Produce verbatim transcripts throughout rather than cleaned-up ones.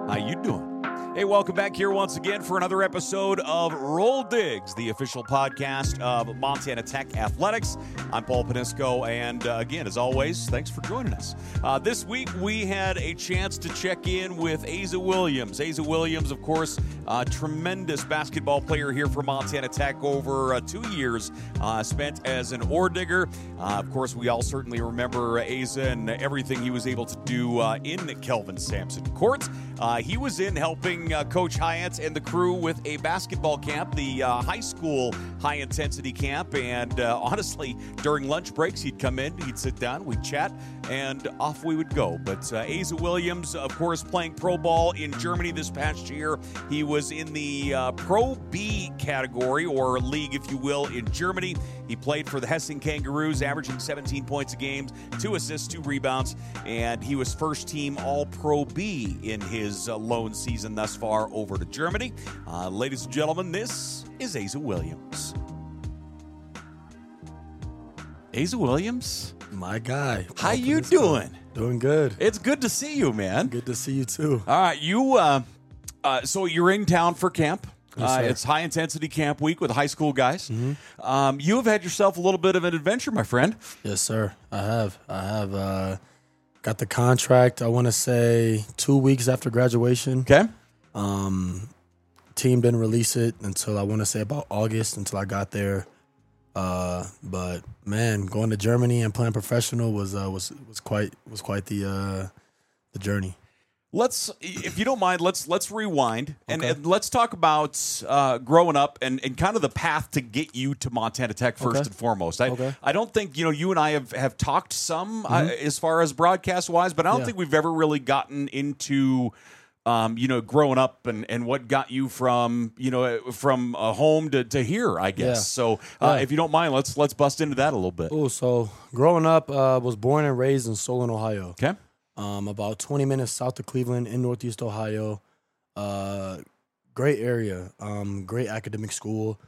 How you doing? Hey, welcome back here once again for another episode of Roll Digs, the official podcast of Montana Tech Athletics. I'm Paul Panisco, and uh, again, as always, thanks for joining us. Uh, this week, we had a chance to check in with Asa Williams. Asa Williams, of course, a tremendous basketball player here for Montana Tech over uh, two years uh, spent as an ore digger. Uh, of course, we all certainly remember Asa and everything he was able to do uh, in the Kelvin Sampson court. Uh, he was in helping Uh, Coach Hyatt and the crew with a basketball camp, the uh, high school high-intensity camp, and uh, honestly, during lunch breaks, he'd come in, he'd sit down, we'd chat, and off we would go. But uh, Asa Williams, of course, playing pro ball in Germany this past year. He was in the uh, Pro B category, or league, if you will, in Germany. He played for the Hessing Kangaroos, averaging seventeen points a game, two assists, two rebounds, and he was first-team All-Pro B in his uh, lone season thus far over to Germany. Uh, ladies and gentlemen, this is Asa Williams. Asa Williams? My guy. How you doing? Doing good. It's good to see you, man. Good to see you, too. All right, you, uh, uh, so you're in town for camp. Yes, uh, sir. it's high-intensity camp week with high school guys. Mm-hmm. Um, you have had yourself a little bit of an adventure, my friend. Yes, sir. I have. I have uh, got the contract, I want to say, two weeks after graduation. Okay. Um, team didn't release it until I want to say about August, until I got there. Uh, but man, going to Germany and playing professional was uh, was was quite was quite the uh, the journey. Let's, if you don't mind, let's let's rewind and, Okay. and let's talk about uh, growing up and, and kind of the path to get you to Montana Tech first Okay. and foremost. I Okay. I don't think you know you and I have, have talked some uh, as far as broadcast wise, but I don't Yeah. think we've ever really gotten into. Um, you know, growing up and, and what got you from, you know, from uh, home to, to here, I guess. Yeah. So uh, Yeah. if you don't mind, let's let's bust into that a little bit. Oh, so growing up, uh, was born and raised in Solon, Ohio. Okay. Um, about twenty minutes south of Cleveland in Northeast Ohio. Uh, great area. Um, great academic school.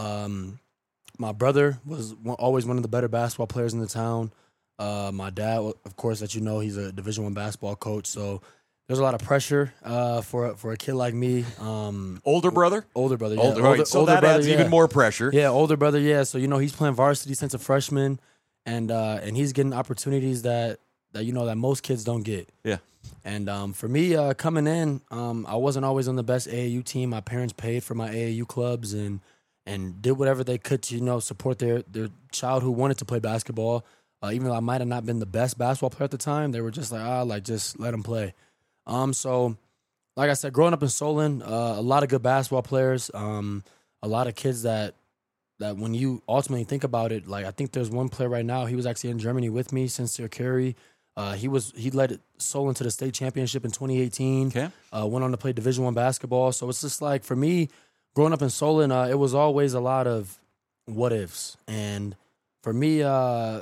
Um, my brother was one, always one of the better basketball players in the town. Uh, my dad, of course, that you know, he's a Division One basketball coach. So there's a lot of pressure uh, for for a kid like me. Um, Older brother? older brother, yeah. Older, right. So that brother, adds yeah. even more pressure. Yeah, older brother, yeah. So you know he's playing varsity since a freshman, and uh, and he's getting opportunities that that you know that most kids don't get. Yeah. And um, for me, uh, coming in, um, I wasn't always on the best A A U team. My parents paid for my A A U clubs and and did whatever they could to you know support their their child who wanted to play basketball. Uh, even though I might have not been the best basketball player at the time, they were just like, ah, like just let him play. Um, so, like I said, growing up in Solon, uh, a lot of good basketball players, um, a lot of kids that that when you ultimately think about it, like I think there's one player right now. He was actually in Germany with me, Sincere Carey. Uh, he was he led Solon to the state championship in twenty eighteen. Okay. Uh, went on to play Division One basketball. So it's just like for me, growing up in Solon, uh, it was always a lot of what ifs. And for me, uh,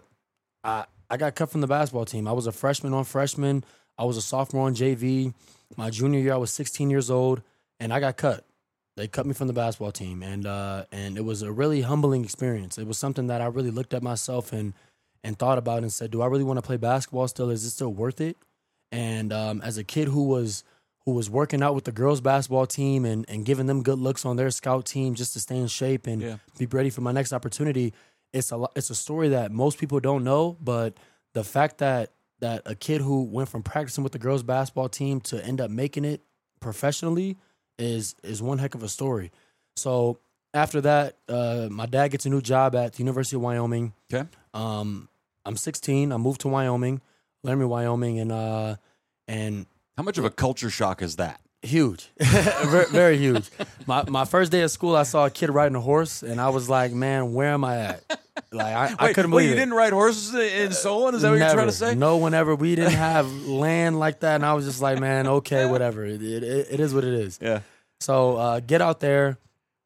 I I got cut from the basketball team. I was a freshman on freshman. I was a sophomore on J V. My junior year, I was sixteen years old, and I got cut. They cut me from the basketball team, and uh, and it was a really humbling experience. It was something that I really looked at myself and and thought about and said, do I really want to play basketball still? Is it still worth it? And um, as a kid who was who was working out with the girls' basketball team and, and giving them good looks on their scout team just to stay in shape and Yeah. be ready for my next opportunity, it's a lo- it's a story that most people don't know, but the fact that that a kid who went from practicing with the girls' basketball team to end up making it professionally is is one heck of a story. So after that, uh, my dad gets a new job at the University of Wyoming. Okay. Um, I'm sixteen. I moved to Wyoming, Laramie, Wyoming, and uh, and How much of a culture shock is that? huge, very, very huge. My my first day of school, I saw a kid riding a horse, and I was like, man, where am I at? Like I, I Wait, couldn't wait, believe you it. didn't ride horses in Solon? Is that what Never. you're trying to say? No one ever. We didn't have land like that, and I was just like, man, okay, whatever. It it, it is what it is. Yeah. So uh, get out there,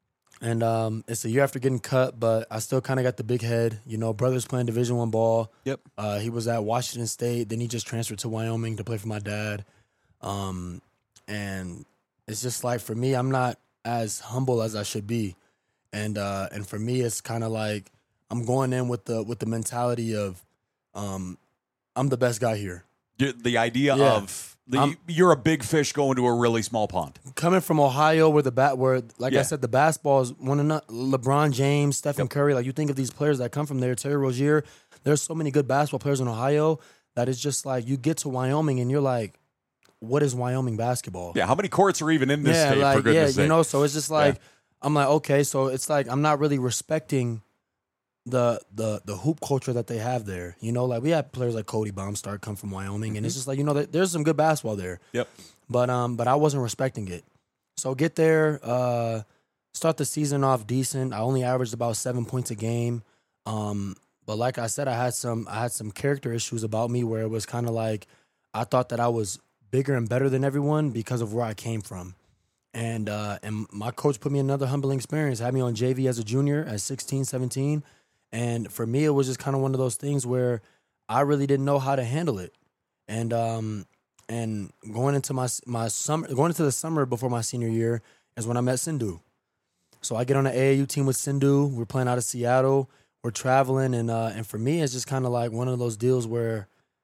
and um, it's a year after getting cut, but I still kind of got the big head. You know, brother's playing Division One ball. Yep. Uh, he was at Washington State. Then he just transferred to Wyoming to play for my dad. Um, and it's just like for me, I'm not as humble as I should be, and uh, and for me, it's kind of like I'm going in with the with the mentality of, um, I'm the best guy here. The the idea Yeah. of The, you're a big fish going to a really small pond. Coming from Ohio, where the bat, where like Yeah. I said, the basketball is one of the, LeBron James, Stephen Yep. Curry. Like you think of these players that come from there, Terry Rozier. There's so many good basketball players in Ohio that it's just like you get to Wyoming and you're like, what is Wyoming basketball? Yeah, how many courts are even in this yeah, state, like for goodness yeah, sake? you know. So it's just like Yeah. I'm like, okay, so it's like I'm not really respecting the the the hoop culture that they have there. You know, like we have players like Cody Baumstark come from Wyoming, and it's just like you know, there- there's some good basketball there. Yep. But um, but I wasn't respecting it. So get there, uh, start the season off decent. I only averaged about seven points a game. Um, but like I said, I had some I had some character issues about me where it was kind of like I thought that I was bigger and better than everyone because of where I came from. And uh, and my coach put me in another humbling experience, had me on J V as a junior at sixteen, seventeen. And for me, it was just kind of one of those things where I really didn't know how to handle it. And um, and going into my my summer, going into the summer before my senior year is when I met Sindhu. So I get on the A A U team with Sindhu. We're playing out of Seattle. We're traveling, and uh, and for me, it's just kind of like one of those deals where,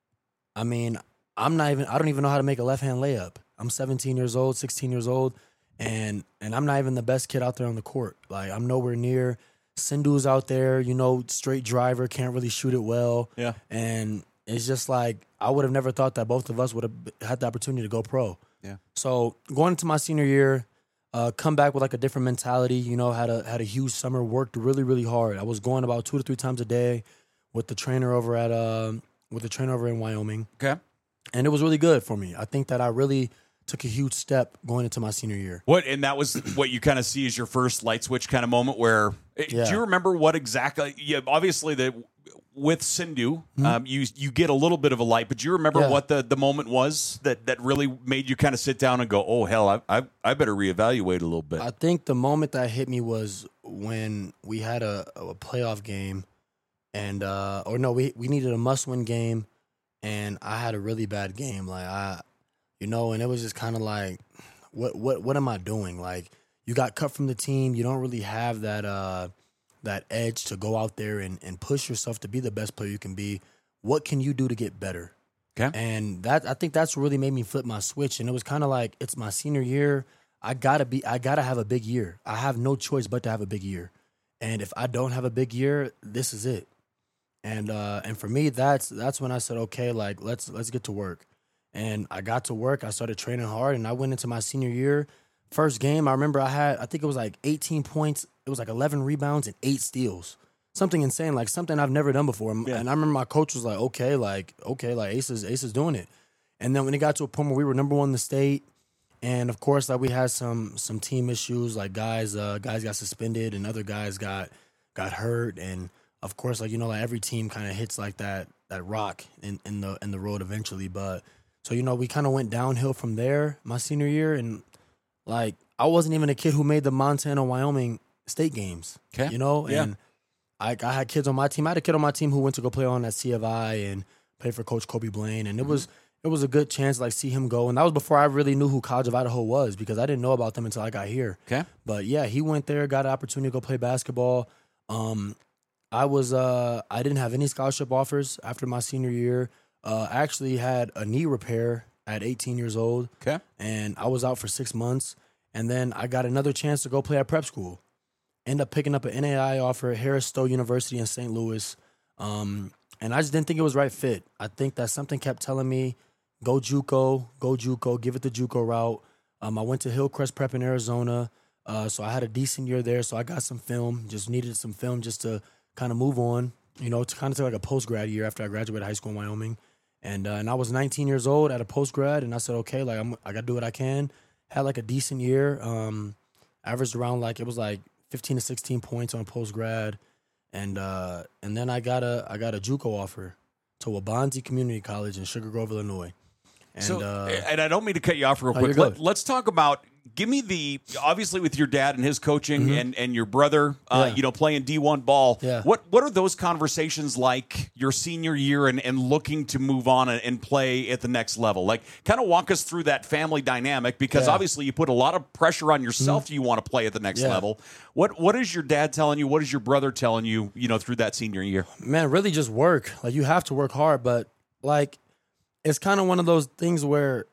I mean, I'm not even I don't even know how to make a left hand layup. I'm seventeen years old, sixteen years old, and and I'm not even the best kid out there on the court. Like I'm nowhere near. Sindhu's out there, you know, straight driver, can't really shoot it well. Yeah. And it's just like, I would have never thought that both of us would have had the opportunity to go pro. Yeah. So going into my senior year, uh, come back with like a different mentality, you know, had a had a huge summer, worked really, really hard. I was going about two to three times a day with the trainer over at, uh, with the trainer over in Wyoming. Okay. And it was really good for me. I think that I really took a huge step going into my senior year. What and that was what you kind of see as your first light switch kind of moment where Yeah. do you remember what exactly yeah obviously the with Sindhu Mm-hmm. um, you you get a little bit of a light, but do you remember Yeah. what the, the moment was that, that really made you kind of sit down and go, oh hell, I I, I better reevaluate a little bit. I think the moment that hit me was when we had a, a playoff game, and uh, or no, we we needed a must-win game, and I had a really bad game. Like I, you know, and it was just kind of like, what what what am I doing? Like you got cut from the team, you don't really have that uh that edge to go out there and and push yourself to be the best player you can be. What can you do to get better? Okay. And that I think that's what really made me flip my switch. And it was kind of like, it's my senior year. I gotta be I gotta have a big year. I have no choice but to have a big year. And if I don't have a big year, this is it. And uh and for me, that's that's when I said, okay, like let's let's get to work. And I got to work, I started training hard, and I went into my senior year. First game, I remember I had, I think it was like eighteen points, it was like eleven rebounds and eight steals. Something insane, like something I've never done before. Yeah. And I remember my coach was like, okay, like, okay, like Ace is, Ace is doing it. And then when it got to a point where we were number one in the state, and of course, like we had some some team issues, like guys uh, guys got suspended and other guys got got hurt. And of course, like, you know, like every team kind of hits like that that rock in, in the in the road eventually. But so, you know, we kind of went downhill from there my senior year. And like, I wasn't even a kid who made the Montana, Wyoming state games, Okay. you know? Yeah. And I, I had kids on my team. I had a kid on my team who went to go play on at C of I and play for Coach Kobe Blaine. And it was it was a good chance to like see him go. And that was before I really knew who College of Idaho was, because I didn't know about them until I got here. Okay. But yeah, he went there, got an opportunity to go play basketball. Um, I was uh, I didn't have any scholarship offers after my senior year. Uh, I actually had a knee repair at eighteen years old. Okay. And I was out for six months. And then I got another chance to go play at prep school. End up picking up an N A I A offer at Harris Stowe University in Saint Louis. Um, and I just didn't think it was right fit. I think that something kept telling me, go JUCO, go JUCO, give it the JUCO route. Um, I went to Hillcrest Prep in Arizona. Uh, so I had a decent year there. So I got some film, just needed some film just to kind of move on, you know, to kind of take like a post-grad year after I graduated high school in Wyoming. And uh, and I was nineteen years old at a post-grad, and I said, okay, like I'm, I got to do what I can. Had like a decent year. Um, averaged around like, it was like fifteen to sixteen points on post-grad. And uh, and then I got a I got a JUCO offer to Wabanzi Community College in Sugar Grove, Illinois. And So, uh, and I don't mean to cut you off real Oh, quick. you're Let, good. let's talk about. Give me the obviously with your dad and his coaching and, and your brother, uh, Mm-hmm. Yeah. you know, playing D one ball. Yeah. What what are those conversations like your senior year and, and looking to move on and, and play at the next level? Like, kind of walk us through that family dynamic, because Yeah. Mm-hmm. obviously you put a lot of pressure on yourself. You want to play at the next Yeah. level. What what is your dad telling you? What is your brother telling you? You know, through that senior year. man, really just work. Like, you have to work hard, but like, it's kind of one of those things where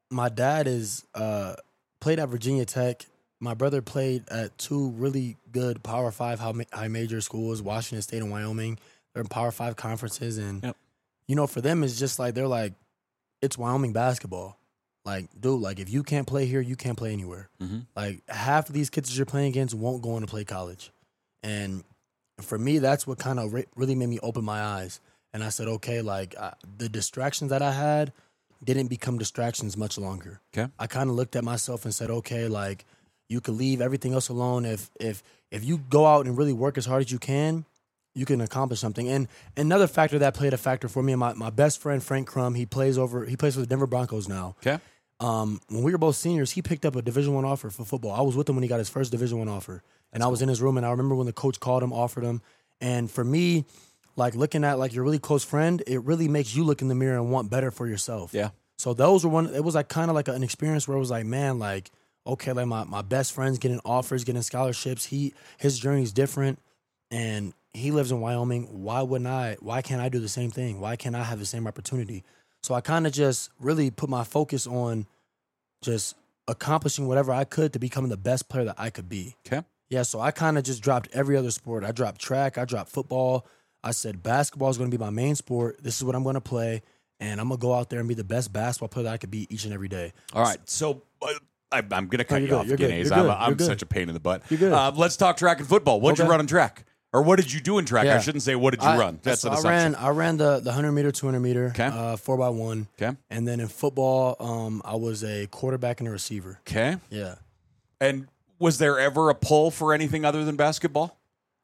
my dad is uh, played at Virginia Tech. My brother played at two really good Power Five high, high major schools, Washington State and Wyoming. They're in Power Five conferences, and Yep. you know, for them, it's just like they're like, it's Wyoming basketball. Like, dude, like if you can't play here, you can't play anywhere. Mm-hmm. Like half of these kids that you're playing against won't go on to play college, and for me, that's what kind of re- really made me open my eyes. And I said, okay, like uh, the distractions that I had didn't become distractions much longer. Okay. I kind of looked at myself and said, okay, like you could leave everything else alone. If if if you go out and really work as hard as you can, you can accomplish something. And another factor that played a factor for me, and my, my best friend Frank Crum, he plays over he plays for the Denver Broncos now. Okay. Um, when we were both seniors, he picked up a Division One offer for football. I was with him when he got his first Division One offer, and I was in his room. And I remember when the coach called him, offered him. And for me, like looking at like your really close friend, it really makes you look in the mirror and want better for yourself. Yeah. So those were one. It was like kind of like an experience where it was like, man, like okay, like my, my best friend's getting offers, getting scholarships. He his journey's different, and he lives in Wyoming. Why wouldn't I? Why can't I do the same thing? Why can't I have the same opportunity? So I kind of just really put my focus on just accomplishing whatever I could to become the best player that I could be. Okay. Yeah, so I kind of just dropped every other sport. I dropped track. I dropped football. I said basketball is going to be my main sport. This is what I'm going to play, and I'm going to go out there and be the best basketball player that I could be each and every day. All right. So uh, I, I'm going to cut you're you good. off You're again, good. A's. You're I'm, good. I'm You're good. such a pain in the butt. You're good. Uh, let's talk track and football. What'd Okay. you run in track? Or what did you do in track? I Yeah. shouldn't say what did you I, run. That's so an I assumption. ran. I ran the the hundred meter, two hundred meter, Okay. uh, four by one. Okay. And then in football, um, I was a quarterback and a receiver. Okay. Yeah. And was there ever a pull for anything other than basketball?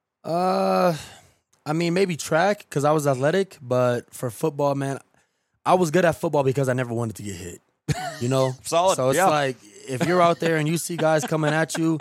Uh, I mean maybe track because I was athletic, but for football, man, I was good at football because I never wanted to get hit. You know, Solid, So it's yeah. like if you're out there and you see guys coming at you,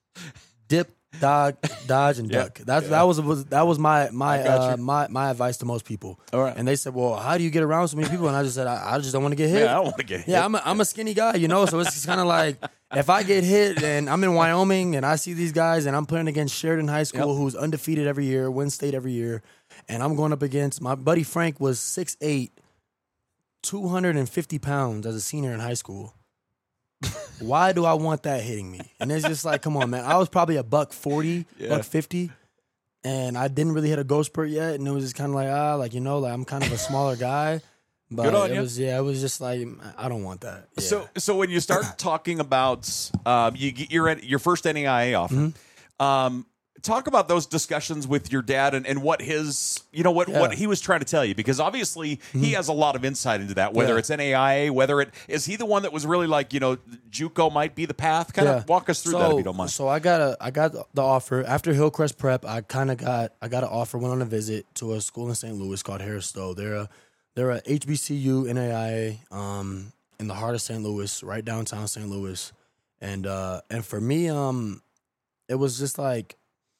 dip, dodge, dodge, and Yeah. duck. That's that was, was that was my my I got uh, you. my my advice to most people. All right. And they said, "Well, how do you get around so many people?" And I just said, "I, I just don't want to get hit." Yeah, I don't want to get hit. Yeah, I'm a, I'm a skinny guy, you know, so it's just kind of like if I get hit and I'm in Wyoming and I see these guys and I'm playing against Sheridan High School, Yep. who's undefeated every year, wins state every year, and I'm going up against my buddy Frank was six eight, two hundred fifty pounds as a senior in high school. Why do I want that hitting me? And it's just like, come on, man. I was probably a buck forty, Yeah. buck fifty, and I didn't really hit a growth spurt yet, and it was just kind of like, ah, like you know, like I'm kind of a smaller guy. But Good on it you. was, yeah, it was just like I don't want that. Yeah. So, so when you start talking about um, you get your your first N A I A offer, Mm-hmm. um, talk about those discussions with your dad and, and what his you know what, Yeah. what he was trying to tell you, because obviously he has a lot of insight into that. Whether Yeah. it's N A I A, whether it is he the one that was really like you know JUCO might be the path. Kind of Yeah. walk us through so, that if you don't mind. So I got a I got the offer after Hillcrest Prep. I kind of got I got an offer. Went on a visit to a school in Saint Louis called Harris Stowe. They're a they're a H B C U N A I A um, in the heart of Saint Louis, right downtown Saint Louis, and uh, and for me, um, it was just like,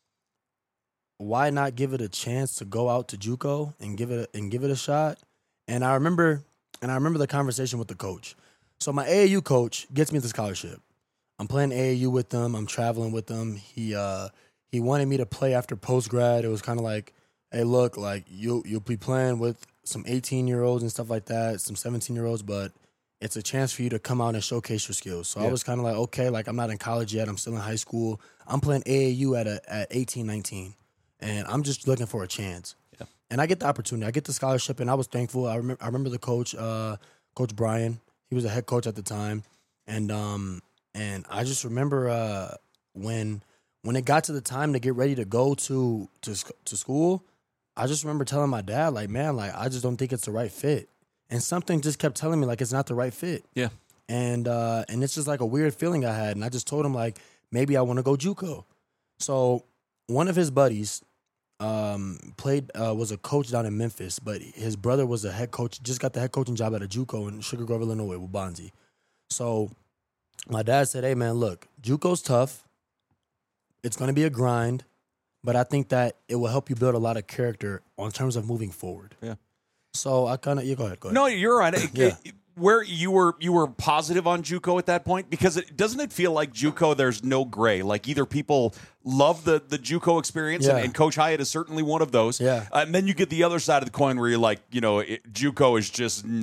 why not give it a chance to go out to JUCO and give it a, and give it a shot? And I remember and I remember the conversation with the coach. So my A A U coach gets me the scholarship. I'm playing A A U with them. I'm traveling with them. He uh, he wanted me to play after post grad. It was kind of like, hey, look, like you you'll be playing with some eighteen year olds and stuff like that, some seventeen year olds, but it's a chance for you to come out and showcase your skills. So Yeah. I was kind of like, okay, like I'm not in college yet. I'm still in high school. I'm playing A A U at a, at eighteen, nineteen, and I'm just looking for a chance. Yeah. And I get the opportunity. I get the scholarship, and I was thankful. I remember I remember the coach, uh, Coach Brian. He was a head coach at the time, and um and I just remember uh, when when it got to the time to get ready to go to to sc- to school. I just remember telling my dad, like, man, like, I just don't think it's the right fit. And something just kept telling me, like, it's not the right fit. Yeah. And uh, and it's just like a weird feeling I had. And I just told him, like, maybe I want to go JUCO. So one of his buddies um, played, uh, was a coach down in Memphis, but his brother was a head coach, just got the head coaching job at a JUCO in Sugar Grove, Illinois with Bonzi. So my dad said, hey, man, look, JUCO's tough. It's going to be a grind. But I think that it will help you build a lot of character on terms of moving forward. Yeah. So I kind of you go ahead. Go ahead. No, you're right. It- Yeah. it- where you were you were positive on JUCO at that point, because it doesn't it feel like JUCO there's no gray. Like either people love the the JUCO experience, and, Yeah. and Coach Hyatt is certainly one of those. Yeah. Uh, and then you get the other side of the coin where you're like, you know, it, JUCO is just not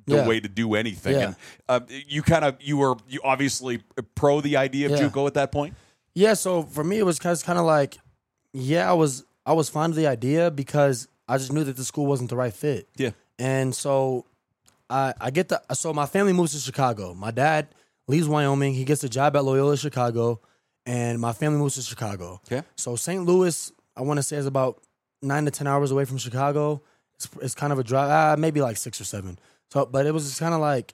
the Yeah. way to do anything. Yeah. And uh, you kind of you were you obviously pro the idea of Yeah. JUCO at that point. Yeah, so for me, it was kind of like, yeah, I was I was fond of the idea because I just knew that the school wasn't the right fit. Yeah. And so I I get the so my family moves to Chicago. My dad leaves Wyoming. He gets a job at Loyola Chicago, and my family moves to Chicago. Okay. So Saint Louis, I want to say, is about nine to ten hours away from Chicago. It's, it's kind of a drive, uh, maybe like six or seven. So, but it was just kind of like,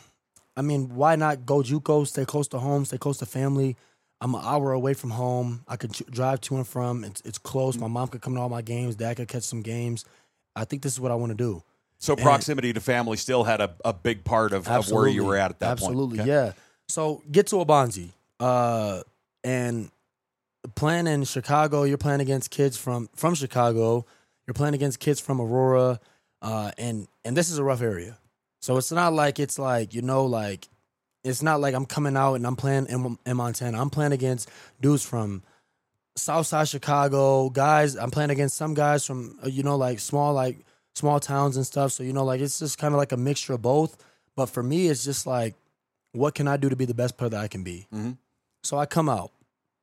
I mean, why not go JUCO, stay close to home, stay close to family. I'm an hour away from home. I could ch- drive to and from. It's it's close. My mom could come to all my games. Dad could catch some games. I think this is what I want to do. So proximity to family still had a, a big part of, of where you were at at that Absolutely, point. Absolutely, yeah. So get to Abanzi. Uh, and playing in Chicago, you're playing against kids from, from Chicago. You're playing against kids from Aurora. Uh, and, and this is a rough area. So it's not like it's like, you know, like, it's not like I'm coming out and I'm playing in, in Montana. I'm playing against dudes from Southside Chicago, guys. I'm playing against some guys from, you know, like small, like small towns and stuff. So, you know, like it's just kind of like a mixture of both. But for me, it's just like, what can I do to be the best player that I can be? Mm-hmm. So I come out,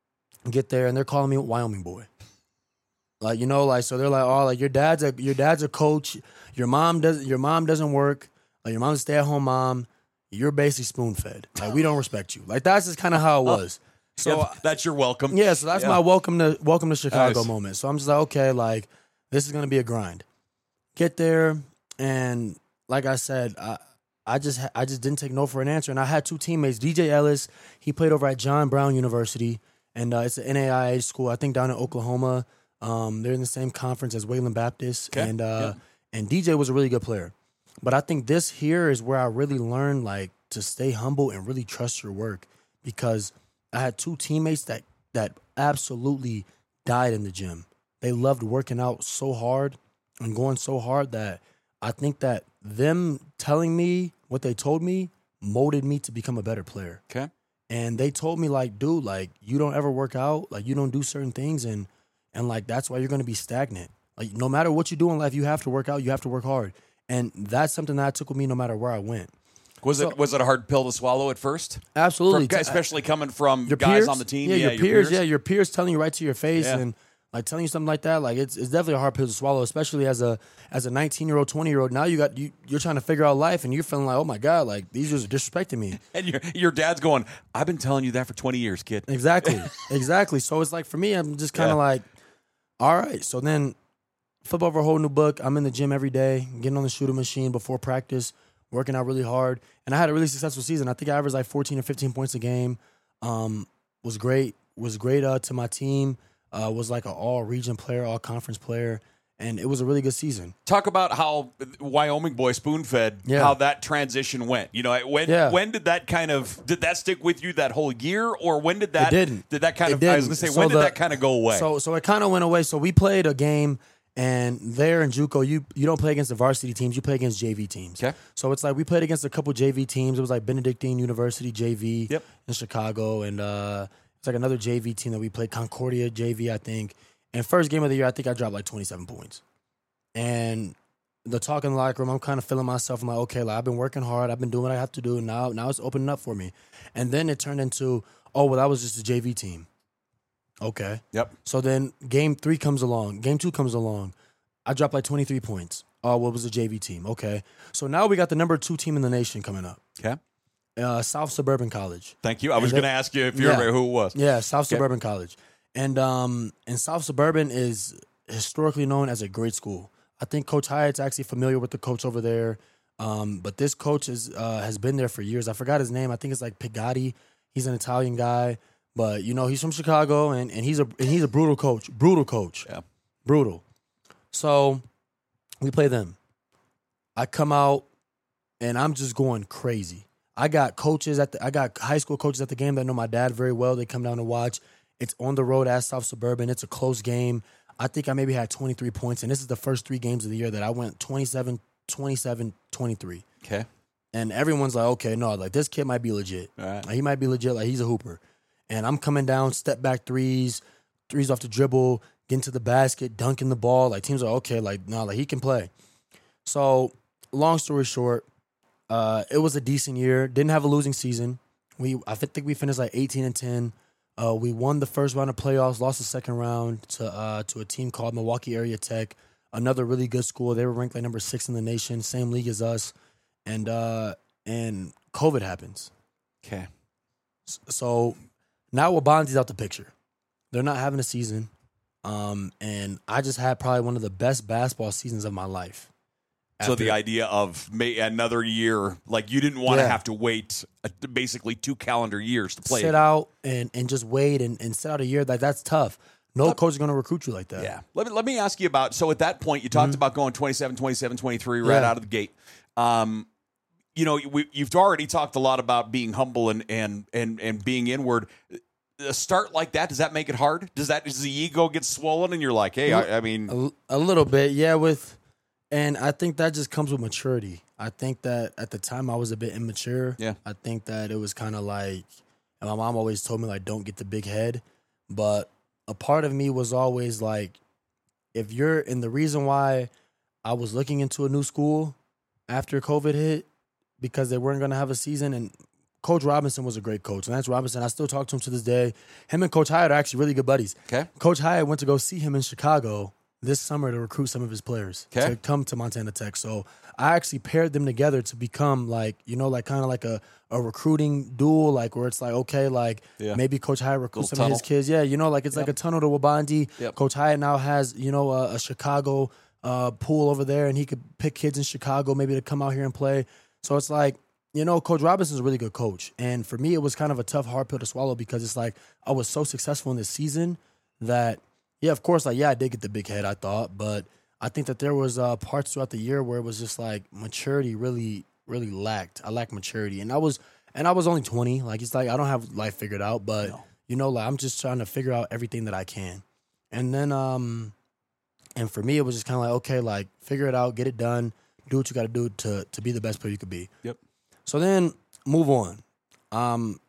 get there, and they're calling me Wyoming boy. Like, you know, like, so they're like, oh, like your dad's a your dad's a coach. Your mom doesn't your mom doesn't work. Like your mom's a stay-at-home mom. You're basically spoon-fed. Like, we don't respect you. Like, that's just kind of how it was. So Yeah, that's your welcome. yeah, so that's Yeah. my welcome to welcome to Chicago Nice. moment. So I'm just like, okay, like this is gonna be a grind. Get there, and like I said, I I just ha- I just didn't take no for an answer. And I had two teammates, D J Ellis. He played over at John Brown University, and uh, it's an N A I A school, I think, down in Oklahoma. Um, they're in the same conference as Wayland Baptist, Okay. and uh, Yeah. and D J was a really good player. But I think this here is where I really learned like to stay humble and really trust your work, because I had two teammates that that absolutely died in the gym. They loved working out so hard and going so hard that I think that them telling me what they told me molded me to become a better player. Okay. And they told me like, dude, like you don't ever work out, like you don't do certain things, and and like that's why you're gonna be stagnant. Like no matter what you do in life, you have to work out, you have to work hard. And that's something that I took with me no matter where I went. Was So- it was it a hard pill to swallow at first? Absolutely. From- especially coming from your guys peers, on the team. Yeah, Yeah, your, peers, yeah, your peers telling you right to your face Yeah. and like telling you something like that. Like it's it's definitely a hard pill to swallow, especially as a as a nineteen year old, twenty year old. Now you got you you're trying to figure out life and you're feeling like, oh my God, like these dudes are disrespecting me. And your your dad's going, I've been telling you that for twenty years, kid. Exactly. Exactly. So it's like for me, I'm just kind of Yeah. like, all right. So then flip over a whole new book. I'm in the gym every day, getting on the shooter machine before practice, working out really hard. And I had a really successful season. I think I averaged like fourteen or fifteen points a game. Um, was great. Was great uh, to my team. Uh, was like an all region player, all conference player. And it was a really good season. Talk about how Wyoming boy spoon fed, Yeah. how that transition went. You know, when Yeah. when did that kind of did that stick with you that whole year, or when did that It didn't. did that kind It of I was didn't. gonna say So when did the- that kind of go away? So so it kind of went away. So we played a game, and there in JUCO, you you don't play against the varsity teams, you play against J V teams. Okay. So it's like we played against a couple J V teams. It was like Benedictine University J V Yep. in Chicago, and uh, it's like another J V team that we played, Concordia J V, I think. And first game of the year, I think I dropped like twenty-seven points. And the talk in the locker room, I'm kind of feeling myself. I'm like, okay, like I've been working hard. I've been doing what I have to do. Now, now it's opening up for me. And then it turned into, oh, well, that was just a J V team. Okay. Yep. So then game three comes along. Game two comes along. I dropped like twenty-three points. Oh, what was a J V team? Okay. So now we got the number two team in the nation coming up. Okay. Uh, South Suburban College. Thank you. I was And going then- to ask you if you Yeah. remember who it was. Yeah, South Okay. Suburban College. And um and South Suburban is historically known as a great school. I think Coach Hyatt's actually familiar with the coach over there. Um, but this coach is uh, has been there for years. I forgot his name. I think it's like Pigotti. He's an Italian guy. But you know, he's from Chicago and, and he's a and he's a brutal coach. Brutal coach. Yeah. Brutal. So we play them. I come out and I'm just going crazy. I got coaches at the I got high school coaches at the game that know my dad very well. They come down to watch. It's on the road at South Suburban. It's a close game. I think I maybe had twenty-three points, and this is the first three games of the year that I went twenty-seven, twenty-seven, twenty-three. Okay. And everyone's like, okay, no, like this kid might be legit. All right. Like, he might be legit. Like he's a hooper. And I'm coming down, step back threes, threes off the dribble, getting to the basket, dunking the ball. Like teams are okay, like no, like he can play. So long story short, uh, it was a decent year. Didn't have a losing season. We I think we finished like eighteen and ten. Uh, we won the first round of playoffs, lost the second round to uh, to a team called Milwaukee Area Tech, another really good school. They were ranked like number six in the nation, same league as us, and uh, and COVID happens. Okay. So now Wabanzi's out the picture. They're not having a season, um, and I just had probably one of the best basketball seasons of my life. So the idea of may, another year, like you didn't want to Yeah. have to wait uh, basically two calendar years to play. sit out and, and just wait and, and sit out a year, like that's tough. No coach is going to recruit you like that. Yeah. Let me let me ask you about, so at that point you talked about going twenty-seven, twenty-seven, twenty-three right Yeah. out of the gate. Um, you know, we, you've already talked a lot about being humble and and and and being inward. A start like that, does that make it hard? Does that does the ego get swollen and you're like, hey, I, I mean, A, a little bit, yeah. With and I think that just comes with maturity. I think that at the time I was a bit immature. Yeah. I think that it was kind of like, and my mom always told me like, don't get the big head. But a part of me was always like, if you're, and the reason why I was looking into a new school after COVID hit, because they weren't going to have a season, and Coach Robinson was a great coach. Lance Robinson, I still talk to him to this day. Him and Coach Hyatt are actually really good buddies. okay, Coach Hyatt went to go see him in Chicago this summer to recruit some of his players Okay. to come to Montana Tech. So I actually paired them together to become like, you know, like kind of like a, a recruiting duel, like where it's like, okay, like Yeah. maybe Coach Hyatt recruits Little some of his tunnel. kids. Yeah, you know, like it's like a tunnel to Wabandi. Yep. Coach Hyatt now has, you know, a, a Chicago uh, pool over there, and he could pick kids in Chicago maybe to come out here and play. So it's like, you know, Coach Robinson's a really good coach. And for me, it was kind of a tough, hard pill to swallow because it's like I was so successful in this season that, yeah, of course, like, yeah, I did get the big head, I thought. But I think that there was uh, parts throughout the year where it was just like maturity really, really lacked. I lacked maturity. And I was and I was only twenty. Like, it's like I don't have life figured out. But, No. you know, like I'm just trying to figure out everything that I can. And then, um, and for me, it was just kind of like, okay, like, figure it out, get it done, do what you got to do to to be the best player you could be. Yep. So then move on. Um,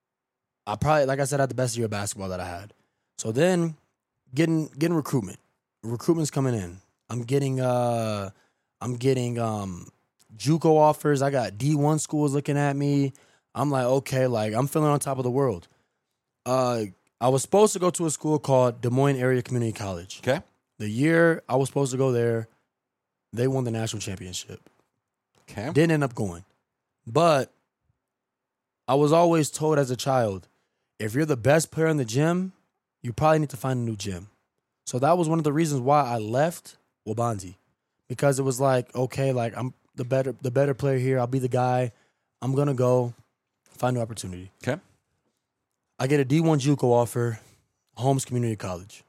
I probably, like I said, had the best year of basketball that I had. So then getting getting recruitment. Recruitment's coming in. I'm getting uh I'm getting um JUCO offers. I got D one schools looking at me. I'm like, okay, like I'm feeling on top of the world. Uh I was supposed to go to a school called Des Moines Area Community College. okay, The year I was supposed to go there, they won the national championship. okay, Didn't end up going. But I was always told as a child, if you're the best player in the gym, you probably need to find a new gym. So that was one of the reasons why I left Wabanzi. Because it was like, okay, like I'm the better the better player here. I'll be the guy. I'm gonna go find an opportunity. okay. I get a D one JUCO offer, Holmes Community College.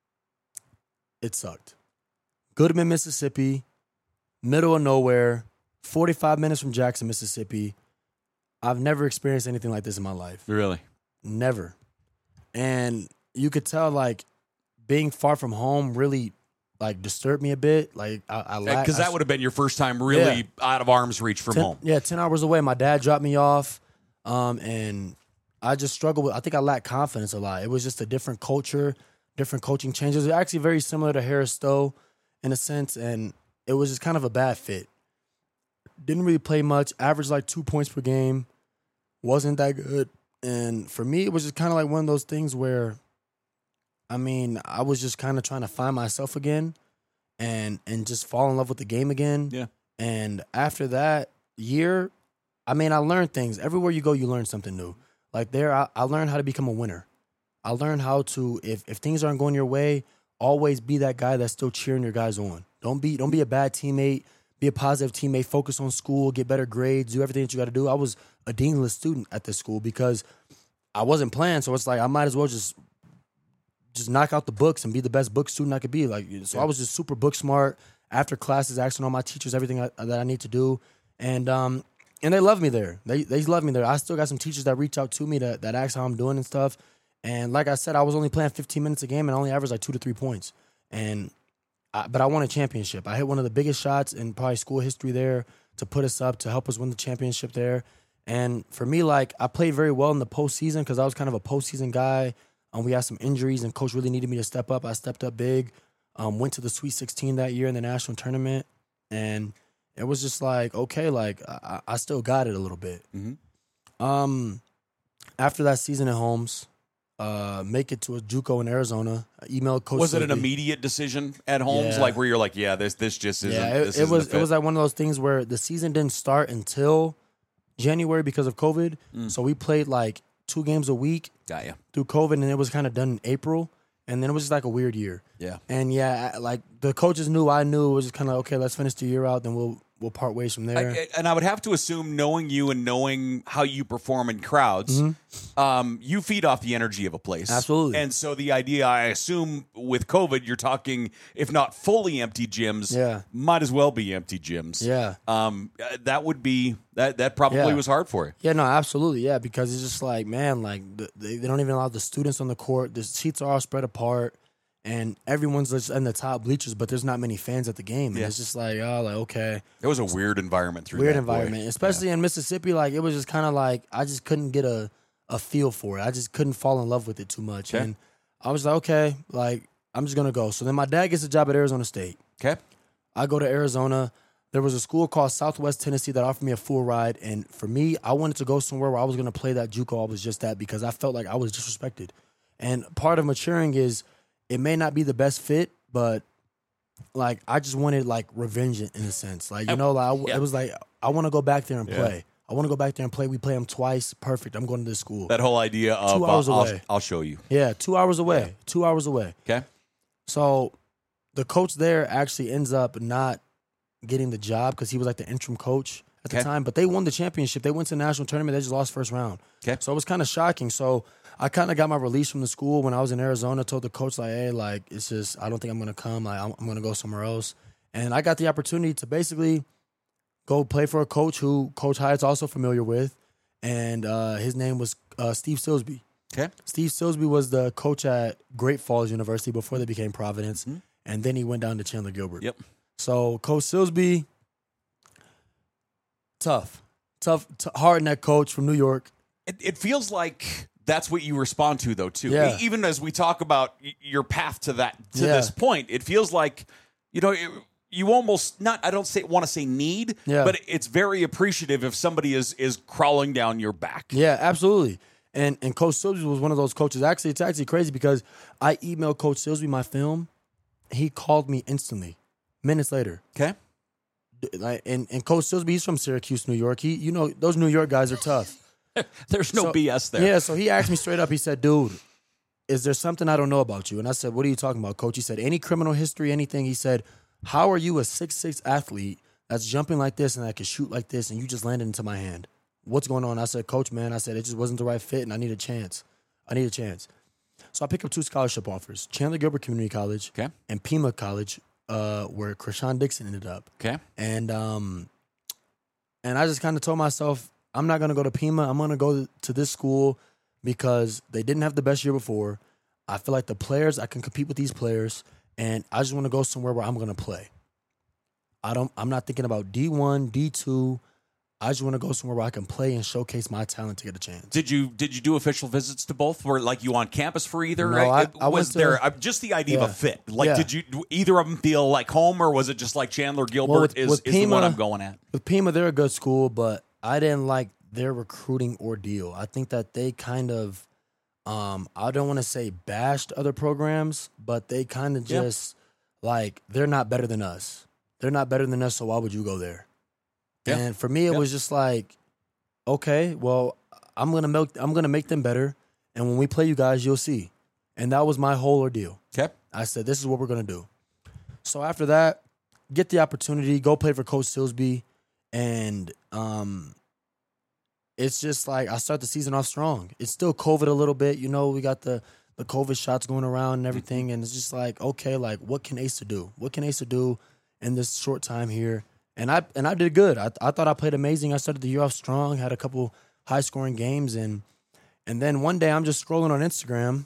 It sucked. Goodman, Mississippi, middle of nowhere, forty-five minutes from Jackson, Mississippi. I've never experienced anything like this in my life. Really? Never. And you could tell, like, being far from home really, like, disturbed me a bit. Like, I, I lack- Because I- that would have been your first time really Yeah. out of arm's reach from ten, home. Yeah, ten hours away. My dad dropped me off, um, and I just struggled with. I think I lacked confidence a lot. It was just a different culture, different coaching changes. It was actually very similar to Harris Stowe in a sense, and it was just kind of a bad fit. Didn't really play much. Averaged like two points per game. Wasn't that good. And for me, it was just kind of like one of those things where, I mean, I was just kind of trying to find myself again, and and just fall in love with the game again. Yeah. And after that year, I mean, I learned things. Everywhere you go, you learn something new. Like there, I, I learned how to become a winner. I learned how to, if, if things aren't going your way, always be that guy that's still cheering your guys on. Don't be don't be a bad teammate. Be a positive teammate. Focus on school. Get better grades. Do everything that you got to do. I was a deanless student at this school because I wasn't playing. So it's like I might as well just just knock out the books and be the best book student I could be. Like so, I was just super book smart. After classes, asking all my teachers everything I, that I need to do, and um and they love me there. They they love me there. I still got some teachers that reach out to me that that ask how I'm doing and stuff. And like I said, I was only playing fifteen minutes a game and I only averaged like two to three points. And I, but I won a championship. I hit one of the biggest shots in probably school history there to put us up, to help us win the championship there. And for me, like, I played very well in the postseason because I was kind of a postseason guy. Um, we had some injuries, and coach really needed me to step up. I stepped up big. Um, went to the Sweet sixteen that year in the national tournament, and it was just like, okay, like I, I still got it a little bit. Mm-hmm. Um, after that season at Holmes, uh, make it to a JUCO in Arizona. I emailed Coach. Was it an Silvey. immediate decision at Holmes, Yeah. like where you're like, yeah, this this just isn't. Yeah, it, this it isn't was a fit? it was like one of those things where the season didn't start until January because of COVID. Mm. So we played like two games a week Got you. through COVID, and it was kind of done in April. And then it was just like a weird year. Yeah. And yeah, I- like the coaches knew, I knew it was just kind of okay. Let's finish the year out, then we'll we'll part ways from there. I, and I would have to assume, knowing you and knowing how you perform in crowds, Mm-hmm. um, you feed off the energy of a place. Absolutely. And so the idea, I assume, with COVID, you're talking, if not fully empty gyms, Yeah. might as well be empty gyms. Yeah. Um, that would be that. That probably Yeah. was hard for you. Yeah, no, absolutely, yeah, because it's just like, man, like the, they, they don't even allow the students on the court. The seats are all spread apart, and everyone's just in the top bleachers, but there's not many fans at the game. And Yeah. it's just like, oh, like okay, It was a weird environment through weird that, environment, boy. especially in Mississippi. Like it was just kind of like I just couldn't get a a feel for it. I just couldn't fall in love with it too much, Okay. and I was like, okay, like I'm just gonna go. So then my dad gets a job at Arizona State. Okay. I go to Arizona. There was a school called Southwest Tennessee that offered me a full ride. And for me, I wanted to go somewhere where I was going to play that JUCO. I was just that because I felt like I was disrespected. And part of maturing is it may not be the best fit, but like I just wanted like revenge in in a sense. Like, you know, like I, Yeah. it was like I want to go back there and Yeah. play. I want to go back there and play. We play them twice. Perfect. I'm going to this school. That whole idea of Two hours uh, I'll, away. I'll show you. Yeah, two hours away. Yeah. Two hours away. Okay. So the coach there actually ends up not getting the job because he was like the interim coach at Okay. the time. But they won the championship. They went to the national tournament. They just lost first round. Okay. So it was kind of shocking. So I kind of got my release from the school when I was in Arizona. Told the coach like, hey, like it's just I don't think I'm gonna come. Like I'm, I'm gonna go somewhere else. And I got the opportunity to basically go play for a coach who Coach Hyatt's also familiar with, and uh, his name was uh, Steve Silsby. Okay. Steve Silsby was the coach at Great Falls University before they became Providence, Mhm. and then he went down to Chandler Gilbert. Yep. So Coach Silsby, tough, tough, t- hard neck coach from New York. It, it feels like that's what you respond to, though, too. Yeah. E- Even as we talk about y- your path to that to Yeah. this point, it feels like you know it, you almost not. I don't say want to say need, Yeah. but it's very appreciative if somebody is is crawling down your back. Yeah, absolutely. And and Coach Silsby was one of those coaches. Actually, it's actually crazy because I emailed Coach Silsby my film. He called me instantly, minutes later. Okay. Like and, and Coach Silsby, he's from Syracuse, New York. He, you know, those New York guys are tough. There's no So- B S there. Yeah, so he asked me straight up. He said, "Dude, is there something I don't know about you?" And I said, "What are you talking about, Coach?" He said, "Any criminal history, anything." He said, "How are you a six six athlete that's jumping like this and that can shoot like this and you just landed into my hand? What's going on?" I said, "Coach, man," I said, "it just wasn't the right fit and I need a chance. I need a chance." So I picked up two scholarship offers, Chandler Gilbert Community College Okay. and Pima College, uh, where Krishan Dixon ended up. Okay. And um, and I just kind of told myself, I'm not gonna go to Pima. I'm gonna go to this school because they didn't have the best year before. I feel like the players, I can compete with these players, and I just want to go somewhere where I'm gonna play. I don't. I'm not thinking about D one, D two. I just want to go somewhere where I can play and showcase my talent to get a chance. Did you did you do official visits to both? Were like you on campus for either? No, right? I- I was went to- there uh, just the idea of Yeah. a fit? Like, Yeah. did you do either of them feel like home, or was it just like Chandler Gilbert Well, with- is, with is the one Pima- I'm going at? With Pima, they're a good school, but I didn't like their recruiting ordeal. I think that they kind of, um, I don't want to say bashed other programs, but they kind of Yeah. just like they're not better than us. They're not better than us, so why would you go there? Yeah. And for me, it Yeah. was just like, okay, well, I'm gonna make I'm gonna make them better, and when we play you guys, you'll see. And that was my whole ordeal. Okay. I said, this is what we're going to do. So after that, get the opportunity, go play for Coach Silsby. And um, it's just like I start the season off strong. It's still COVID a little bit. You know, we got the, the COVID shots going around and everything. And it's just like, okay, like what can Asa do? What can Asa do in this short time here? And I and I did good. I, I thought I played amazing. I started the year off strong, had a couple high-scoring games. And, and then one day I'm just scrolling on Instagram,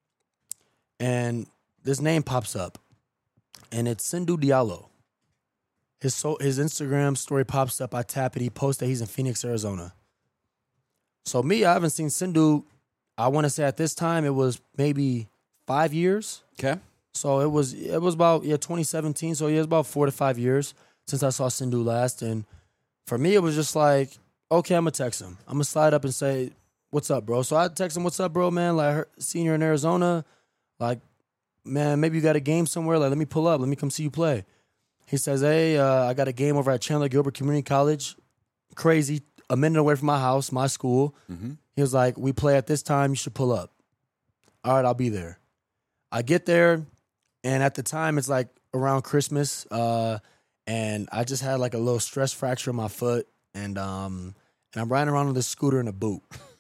and this name pops up, and it's Sindhu Diallo. His so his Instagram story pops up. I tap it. He posts that he's in Phoenix, Arizona. So me, I haven't seen Sindhu. I want to say at this time it was maybe five years. Okay. So it was it was about yeah twenty seventeen. So yeah, it was about four to five years. since I saw Sindhu last. And for me, it was just like, okay, I'm going to text him. I'm going to slide up and say, what's up, bro? So I text him, what's up, bro, man? Like, I heard, seen you in Arizona. Like, man, maybe you got a game somewhere. Like, let me pull up. Let me come see you play. He says, hey, uh, I got a game over at Chandler Gilbert Community College. Crazy. A minute away from my house, my school. Mm-hmm. He was like, we play at this time. You should pull up. All right, I'll be there. I get there, and at the time, it's like around Christmas, uh, and I just had like a little stress fracture in my foot, and um, and I'm riding around on this scooter in a boot.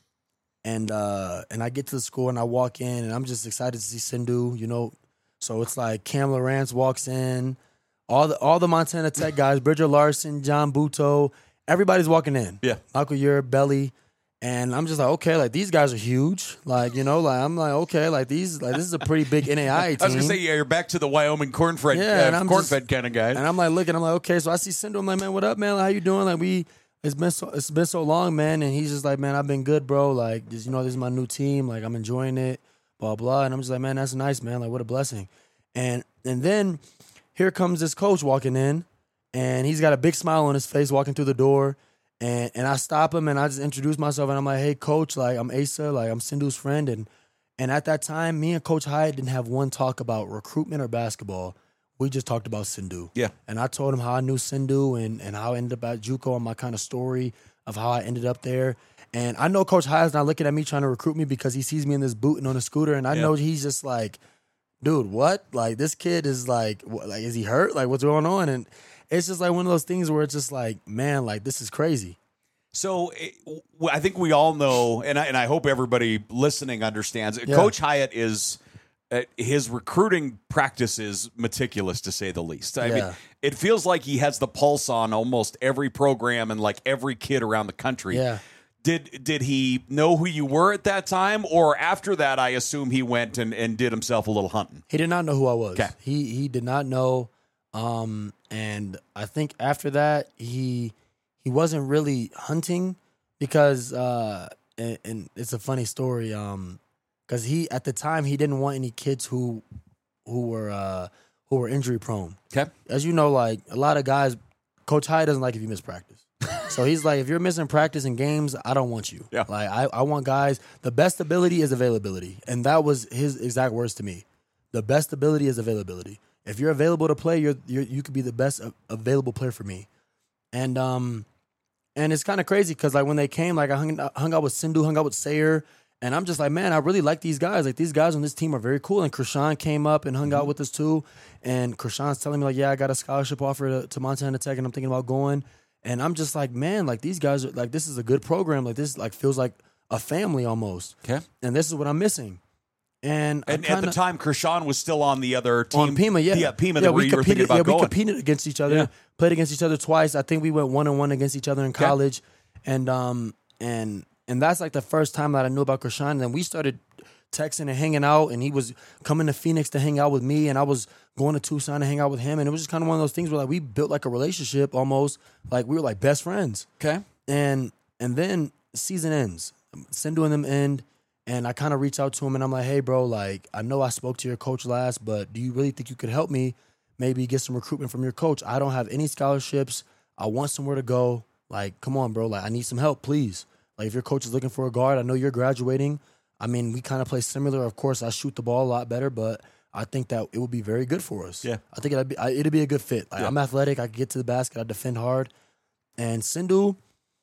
And uh, and I get to the school, and I walk in, and I'm just excited to see Sindhu, you know. So it's like Cam Lawrence walks in, all the all the Montana Tech guys, Bridger Larson, John Buto, everybody's walking in. Yeah. Michael Ure, Belly. And I'm just like, okay, like these guys are huge. Like, you know, like I'm like, okay, like these, like this is a pretty big N A I A team. I was gonna say, yeah, you're back to the Wyoming corn-fed, Yeah, and uh, I'm corn-fed just- kind of guy. And I'm like looking, I'm like, okay, so I see Sindhu. I'm like, man, what up, man? Like, how you doing? Like, we, it's been so, it's been so long, man. And he's just like, man, I've been good, bro. Like, just, you know, this is my new team. Like, I'm enjoying it. Blah blah. And I'm just like, man, that's nice, man. Like, what a blessing. And and then here comes this coach walking in, and he's got a big smile on his face walking through the door. And and I stop him and I just introduce myself and I'm like, hey, coach, like I'm Asa, like I'm Sindhu's friend. And and at that time, me and Coach Hyatt didn't have one talk about recruitment or basketball. We just talked about Sindhu. Yeah. And I told him how I knew Sindhu and, and how I ended up at JUCO and my kind of story of how I ended up there. And I know Coach Hyatt's not looking at me trying to recruit me because he sees me in this boot and on a scooter. And I Yeah. know he's just like, dude, what? Like, this kid is like, what, like, is he hurt? Like, what's going on? And it's just like one of those things where it's just like, man, like, this is crazy. So it, w- I think we all know, and I, and I hope everybody listening understands, Yeah. Coach Hyatt is, uh, his recruiting practice is meticulous, to say the least. I Yeah. mean, it feels like he has the pulse on almost every program and like every kid around the country. Yeah. Did did he know who you were at that time? Or after that, I assume he went and, and did himself a little hunting? He did not know who I was. Okay. He he did not know. Um, and I think after that, he he wasn't really hunting because uh, and, and it's a funny story. Um, because he at the time he didn't want any kids who who were uh who were injury prone. Okay. As you know, like a lot of guys, Coach Hyatt doesn't like if you miss practice. So he's like, if you're missing practice and games, I don't want you. Yeah. Like I, I want guys. The best ability is availability, and that was his exact words to me. The best ability is availability. If you're available to play, you're, you're you could be the best a- available player for me. And um, and it's kind of crazy because like when they came, like I hung, hung out with Sindhu, hung out with Sayer, and I'm just like, man, I really like these guys. Like these guys on this team are very cool. And Krishan came up and hung Mm-hmm. out with us too. And Krishan's telling me like, yeah, I got a scholarship offer to, to Montana Tech, and I'm thinking about going. And I'm just like, man, like these guys are like, this is a good program. Like this, like feels like a family almost. Okay. And this is what I'm missing. And, I And kinda, at the time, Krishan was still on the other team. on Pima, yeah, Yeah, Pima, yeah, that where we you were thinking competed. about yeah, going. we competed against each other. Yeah. Played against each other twice. I think we went one on one against each other in Okay. college, and um and and that's like the first time that I knew about Krishan. And then we started texting and hanging out, and he was coming to Phoenix to hang out with me, and I was going to Tucson to hang out with him, and it was just kind of one of those things where like we built like a relationship almost, like we were like best friends. Okay. And and then season ends, Sindhu and them end, and I kind of reach out to him and I'm like, hey, bro, like I know I spoke to your coach last, but do you really think you could help me? Maybe get some recruitment from your coach. I don't have any scholarships. I want somewhere to go. Like, come on, bro. Like, I need some help, please. Like, if your coach is looking for a guard, I know you're graduating. I mean, we kind of play similar. Of course, I shoot the ball a lot better, but I think that it would be very good for us. Yeah. I think it'd be, I- it'd be a good fit. Like, Yeah. I'm athletic. I can get to the basket. I defend hard. And Sindhu,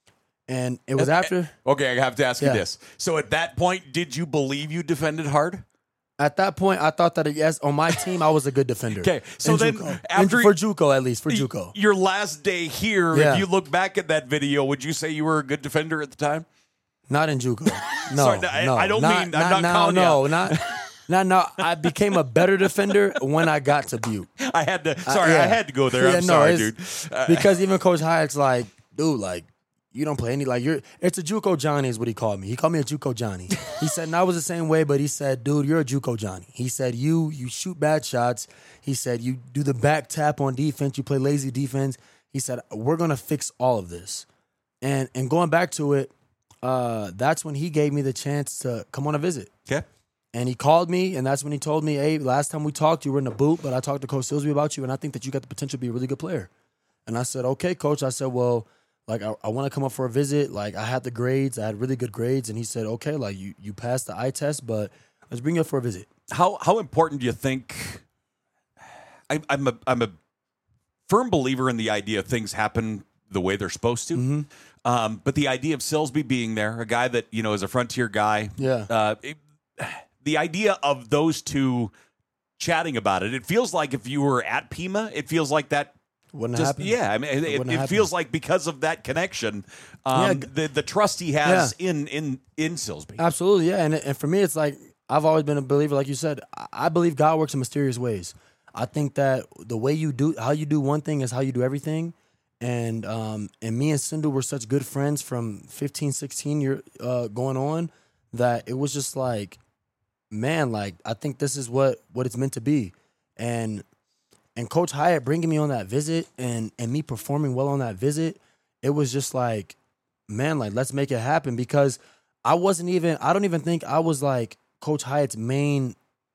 and it was after. Okay, I have to ask you Yeah. this. So at that point, did you believe you defended hard? At that point, I thought that yes, on my team, I was a good defender. Okay, so In then JUCO. after- In- for JUCO at least for JUCO. Your last day here, Yeah. if you look back at that video, would you say you were a good defender at the time? Not in JUCO. No, Sorry, no, I- no, I don't not, mean- I'm not no, calling you no, out. not. No, no, I became a better defender when I got to Butte. I had to. Sorry, yeah. I had to go there. Yeah, I'm no, sorry, dude. it's- Uh, Because even Coach Hyatt's like, dude, like, you don't play any, like, you're, it's a JUCO Johnny is what he called me. He called me a JUCO Johnny. He said, and I was the same way, but he said, dude, you're a JUCO Johnny. He said, you, you shoot bad shots. He said, you do the back tap on defense. You play lazy defense. He said, we're going to fix all of this. And, and going back to it, uh, that's when he gave me the chance to come on a visit. okay. And he called me, and that's when he told me, hey, last time we talked, you were in the boot, but I talked to Coach Silsby about you, and I think that you got the potential to be a really good player. And I said, okay, coach. I said, well, like, I, I want to come up for a visit. Like, I had the grades. I had really good grades. And he said, okay, like, you, you passed the eye test, but let's bring you up for a visit. How how important do you think? I, I'm a I'm a firm believer in the idea of things happen the way they're supposed to. Mm-hmm. Um, but the idea of Silsby being there, a guy that, you know, is a Frontier guy. Yeah. Uh, it, the idea of those two chatting about it, it feels like if you were at Pima, it feels like that. Wouldn't Just, happen. yeah, I mean, it, it, it feels like because of that connection, um, Yeah. the the trust he has Yeah. in in in Silsby. Absolutely, yeah. And and for me, it's like I've always been a believer, like you said. I- I believe God works in mysterious ways. I think that the way you do, how you do one thing is how you do everything. And um, and me and Sindhu were such good friends from fifteen, sixteen year uh, going on that it was just like, man, like I think this is what what it's meant to be. And and Coach Hyatt bringing me on that visit and and me performing well on that visit, it was just like, man, like let's make it happen, because I wasn't even, I don't even think I was like Coach Hyatt's main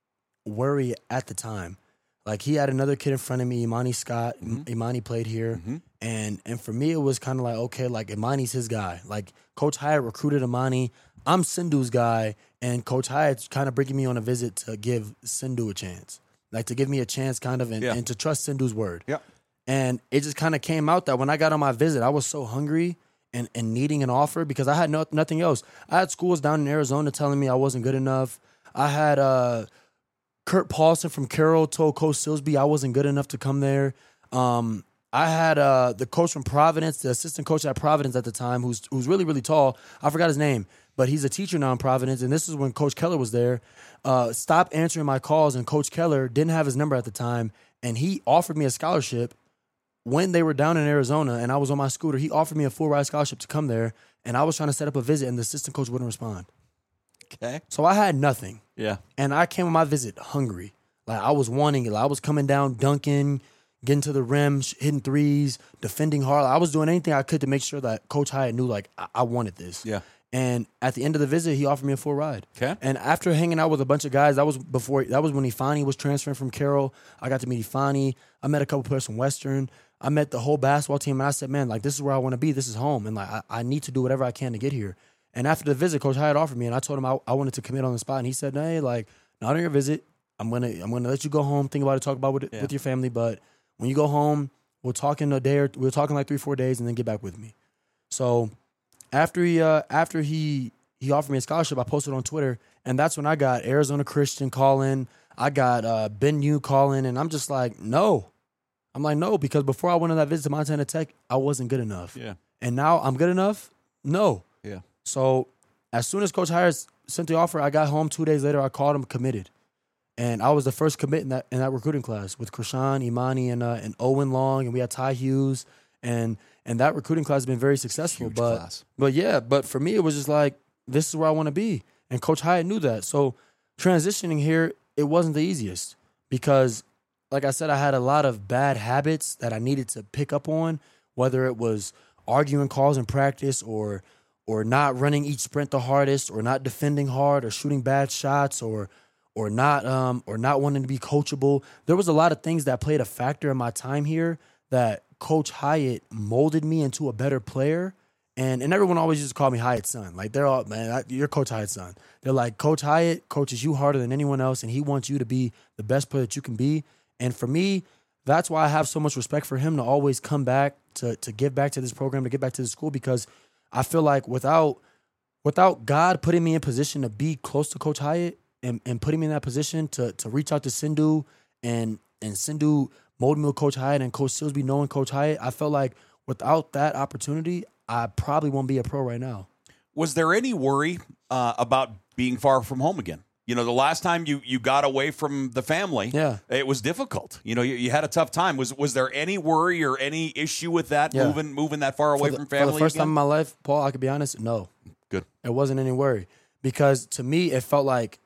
worry at the time. Like he had another kid in front of me, Imani Scott. Mhm. Imani played here. Mhm. And and for me, it was kind of like, okay, like Imani's his guy. Like Coach Hyatt recruited Imani. I'm Sindhu's guy. And Coach Hyatt's kind of bringing me on a visit to give Sindhu a chance. Like to give me a chance kind of and, Yeah. and to trust Sindhu's word. Yeah. And it just kind of came out that when I got on my visit, I was so hungry and, and needing an offer because I had no, nothing else. I had schools down in Arizona telling me I wasn't good enough. I had uh, Kurt Paulson from Carroll told Coach Silsby I wasn't good enough to come there. Um, I had uh, the coach from Providence, the assistant coach at Providence at the time, who's who's really, really tall. I forgot his name, but he's a teacher now in Providence. And this is when Coach Keller was there. Uh, stopped answering my calls, and Coach Keller didn't have his number at the time. And he offered me a scholarship when they were down in Arizona and I was on my scooter. He offered me a full ride scholarship to come there. And I was trying to set up a visit, and the assistant coach wouldn't respond. Okay. So I had nothing. Yeah. And I came on my visit hungry. Like I was wanting it. Like, I was coming down, dunking, getting to the rim, sh- hitting threes, defending hard. I was doing anything I could to make sure that Coach Hyatt knew, like, I, I wanted this. Yeah. And at the end of the visit, he offered me a full ride. Okay. And after hanging out with a bunch of guys, that was before. That was when Ifani was transferring from Carroll. I got to meet Ifani. I met a couple players from Western. I met the whole basketball team, and I said, man, like, this is where I want to be. This is home. And, like, I, I need to do whatever I can to get here. And after the visit, Coach Hyatt offered me, and I told him I, I wanted to commit on the spot. And he said, hey, like, not on your visit. I'm gonna I'm gonna let you go home, think about it, talk about it Yeah. with your family. But when you go home, we'll talk in a day or we'll talk in like three, four days, and then get back with me. So after he uh, after he he offered me a scholarship, I posted on Twitter, and that's when I got Arizona Christian calling. I got uh, Ben Yu calling, and I'm just like, no. I'm like, no, because before I went on that visit to Montana Tech, I wasn't good enough. Yeah. And now I'm good enough? No. Yeah. So as soon as Coach Hyatt sent the offer, I got home two days later. I called him, committed. And I was the first commit in that in that recruiting class with Krishan, Imani, and uh, and Owen Long, and we had Ty Hughes, and and that recruiting class has been very successful. Huge but class. but yeah, but for me, it was just like, this is where I want to be, and Coach Hyatt knew that. So transitioning here, it wasn't the easiest because, like I said, I had a lot of bad habits that I needed to pick up on, whether it was arguing calls in practice or or not running each sprint the hardest, or not defending hard, or shooting bad shots, or or not um or not wanting to be coachable. There was a lot of things that played a factor in my time here that Coach Hyatt molded me into a better player. And and everyone always used to call me Hyatt's son. Like, they're all, man, I, you're Coach Hyatt's son. They're like, Coach Hyatt coaches you harder than anyone else, and he wants you to be the best player that you can be. And for me, that's why I have so much respect for him to always come back, to to give back to this program, to give back to the school, because I feel like without without God putting me in position to be close to Coach Hyatt, And, and putting me in that position to to reach out to Sindhu and and Sindhu molding me with Coach Hyatt and Coach Silsby knowing Coach Hyatt, I felt like without that opportunity, I probably won't be a pro right now. Was there any worry uh, about being far from home again? You know, the last time you, you got away from the family, Yeah. it was difficult. You know, you, you had a tough time. Was was there any worry or any issue with that, Yeah. moving moving that far away for the, from family For the first again? time in my life, Paul, I could be honest, no. Good. It wasn't any worry. Because to me, it felt like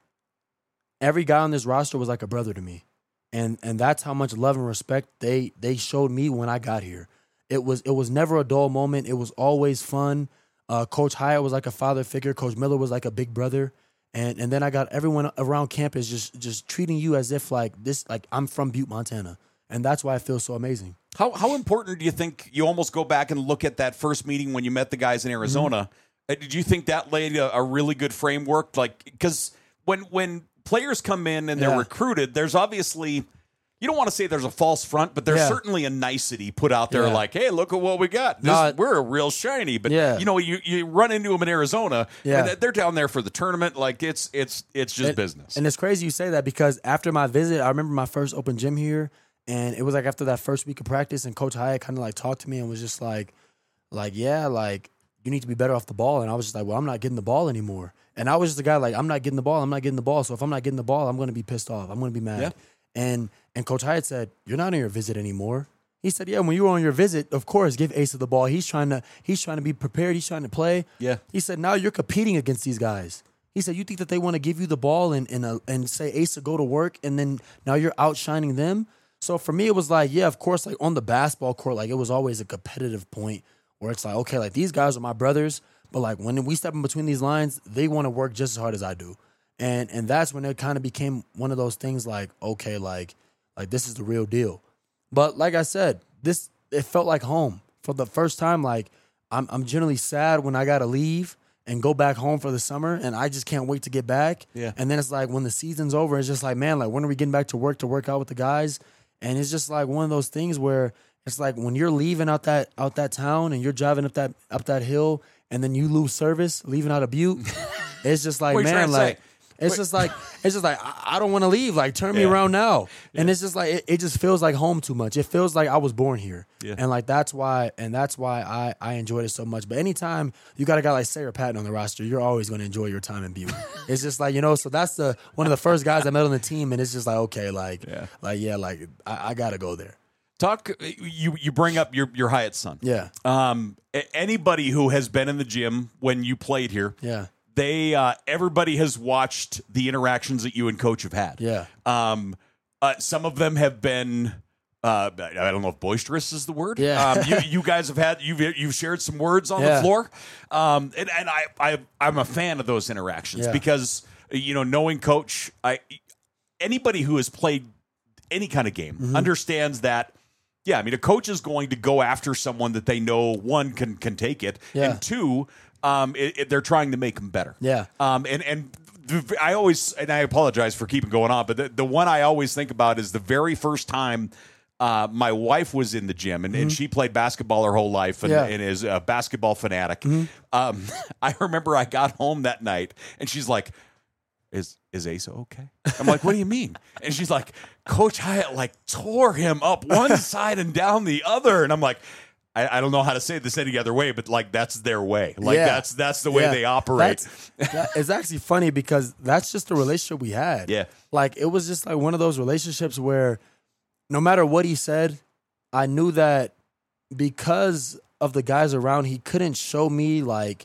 every guy on this roster was like a brother to me. And and that's how much love and respect they they showed me when I got here. It was it was never a dull moment. It was always fun. Uh, Coach Hyatt was like a father figure. Coach Miller was like a big brother. And and then I got everyone around campus just just treating you as if like this, like I'm from Butte, Montana. And that's why it feels so amazing. How how important do you think you almost go back and look at that first meeting when you met the guys in Arizona? Mm-hmm. Did you think that laid a, a really good framework? Like, because when when players come in and they're Yeah. recruited, there's obviously, you don't want to say there's a false front, but there's Yeah. certainly a nicety put out there, Yeah. like, hey, look at what we got. This, No, we're a real shiny. But Yeah. you know, you, you run into them in Arizona, Yeah. and they're down there for the tournament. Like it's it's it's just And- business. And it's crazy you say that because after my visit, I remember my first open gym here, and it was like after that first week of practice, and Coach Hyatt kind of like talked to me and was just like, like yeah, like you need to be better off the ball. And I was just like, well, I'm not getting the ball anymore. And I was just a guy like, I'm not getting the ball. I'm not getting the ball. So if I'm not getting the ball, I'm going to be pissed off. I'm going to be mad. Yeah. And and Coach Hyatt said, you're not on your visit anymore. He said, yeah, when you were on your visit, of course, give Asa the ball. He's trying to he's trying to be prepared. He's trying to play. Yeah. He said, now you're competing against these guys. He said, you think that they want to give you the ball and and, uh, and say Asa go to work, and then now you're outshining them? So for me, it was like, yeah, of course, like on the basketball court, like it was always a competitive point where it's like, okay, like these guys are my brothers, but like when we step in between these lines, they want to work just as hard as I do. And and that's when it kind of became one of those things like, okay, like like this is the real deal. But like I said, this it felt like home for the first time. Like I'm I'm generally sad when I gotta leave and go back home for the summer, and I just can't wait to get back. Yeah. And then it's like when the season's over, it's just like, man, like when are we getting back to work to work out with the guys? And it's just like one of those things where it's like when you're leaving out that out that town and you're driving up that up that hill, and then you lose service leaving out of Butte. It's just like, What are you trying man, to like say? it's Wait. just like it's just like I, I don't want to leave. Like turn me Yeah. around now. And it's just like it, it just feels like home too much. It feels like I was born here. Yeah. And like that's why and that's why I I enjoyed it so much. But anytime you got a guy like Sarah Patton on the roster, you're always going to enjoy your time in Butte. It's just like, you know, so that's the one of the first guys I met on the team, and it's just like, okay, like Yeah. like yeah, like I, I got to go there. Talk. You you bring up your your Hyatt son. Yeah. Um. a- Anybody who has been in the gym when you played here, Yeah. they uh, everybody has watched the interactions that you and Coach have had. Yeah. Um. Uh, some of them have been. Uh, I don't know if boisterous is the word. Yeah. Um, you, you guys have had you've you've shared some words on the Yeah. floor. Um. And, and I I I'm a fan of those interactions Yeah. because you know knowing Coach, I anybody who has played any kind of game Mm-hmm. understands that. Yeah, I mean, a coach is going to go after someone that they know, one, can can take it, Yeah. and two, um, it, it- they're trying to make them better. Yeah. Um, and and the- I always, and I apologize for keeping going on, but the, the one I always think about is the very first time uh, my wife was in the gym, and, and she played basketball her whole life and, Yeah. and is a basketball fanatic. Um, I remember I got home that night, and she's like, Is is Asa okay? I'm like, what do you mean? And she's like, Coach Hyatt like tore him up one side and down the other. And I'm like, I, I don't know how to say this any other way, but like that's their way. Like Yeah. that's that's the way Yeah. they operate. That's, that, it's actually funny because that's just the relationship we had. Yeah. Like it was just like one of those relationships where no matter what he said, I knew that because of the guys around, he couldn't show me like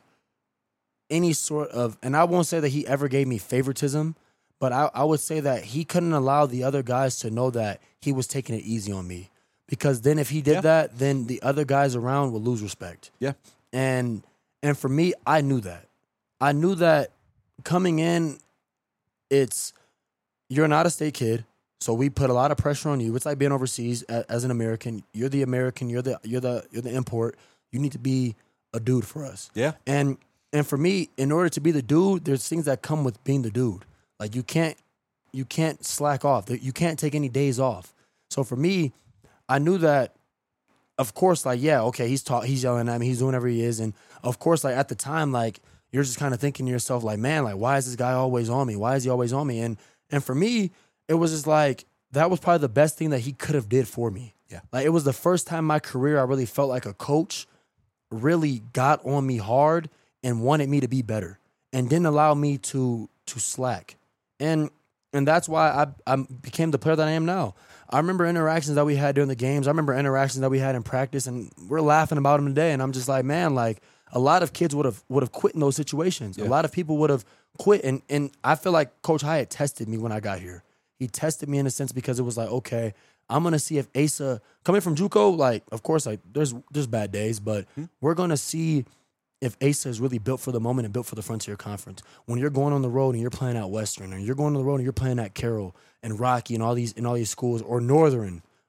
any sort of, and I won't say that he ever gave me favoritism, but I, I would say that he couldn't allow the other guys to know that he was taking it easy on me. Because then if he did Yeah. that, then the other guys around would lose respect. Yeah. And and for me, I knew that. I knew that coming in, it's you're an out-of-state kid, so we put a lot of pressure on you. It's like being overseas a- as an American. You're the American. You're the you're the you're the import. You need to be a dude for us. Yeah. And and for me, in order to be the dude, there's things that come with being the dude. Like you can't you can't slack off. You can't take any days off. So for me, I knew that. Of course, like yeah, okay, he's taught, he's yelling at me, he's doing whatever he is, and of course, like at the time, like you're just kind of thinking to yourself, like, man, like why is this guy always on me? Why is he always on me? And and for me, it was just like that was probably the best thing that he could have did for me. Yeah. Like it was the first time in my career I really felt like a coach really got on me hard and wanted me to be better and didn't allow me to to slack. And and that's why I I became the player that I am now. I remember interactions that we had during the games. I remember interactions that we had in practice, and we're laughing about them today. And I'm just like, man, like a lot of kids would have would have quit in those situations. Yeah. A lot of people would have quit, and and I feel like Coach Hyatt tested me when I got here. He tested me in a sense because it was like, okay, I'm gonna see if Asa coming from JUCO, like of course, like there's there's bad days, but Hmm. we're gonna see if Asa is really built for the moment and built for the Frontier Conference. When you're going on the road and you're playing at Western, or you're going on the road and you're playing at Carroll and Rocky and all these and all these schools, or Northern,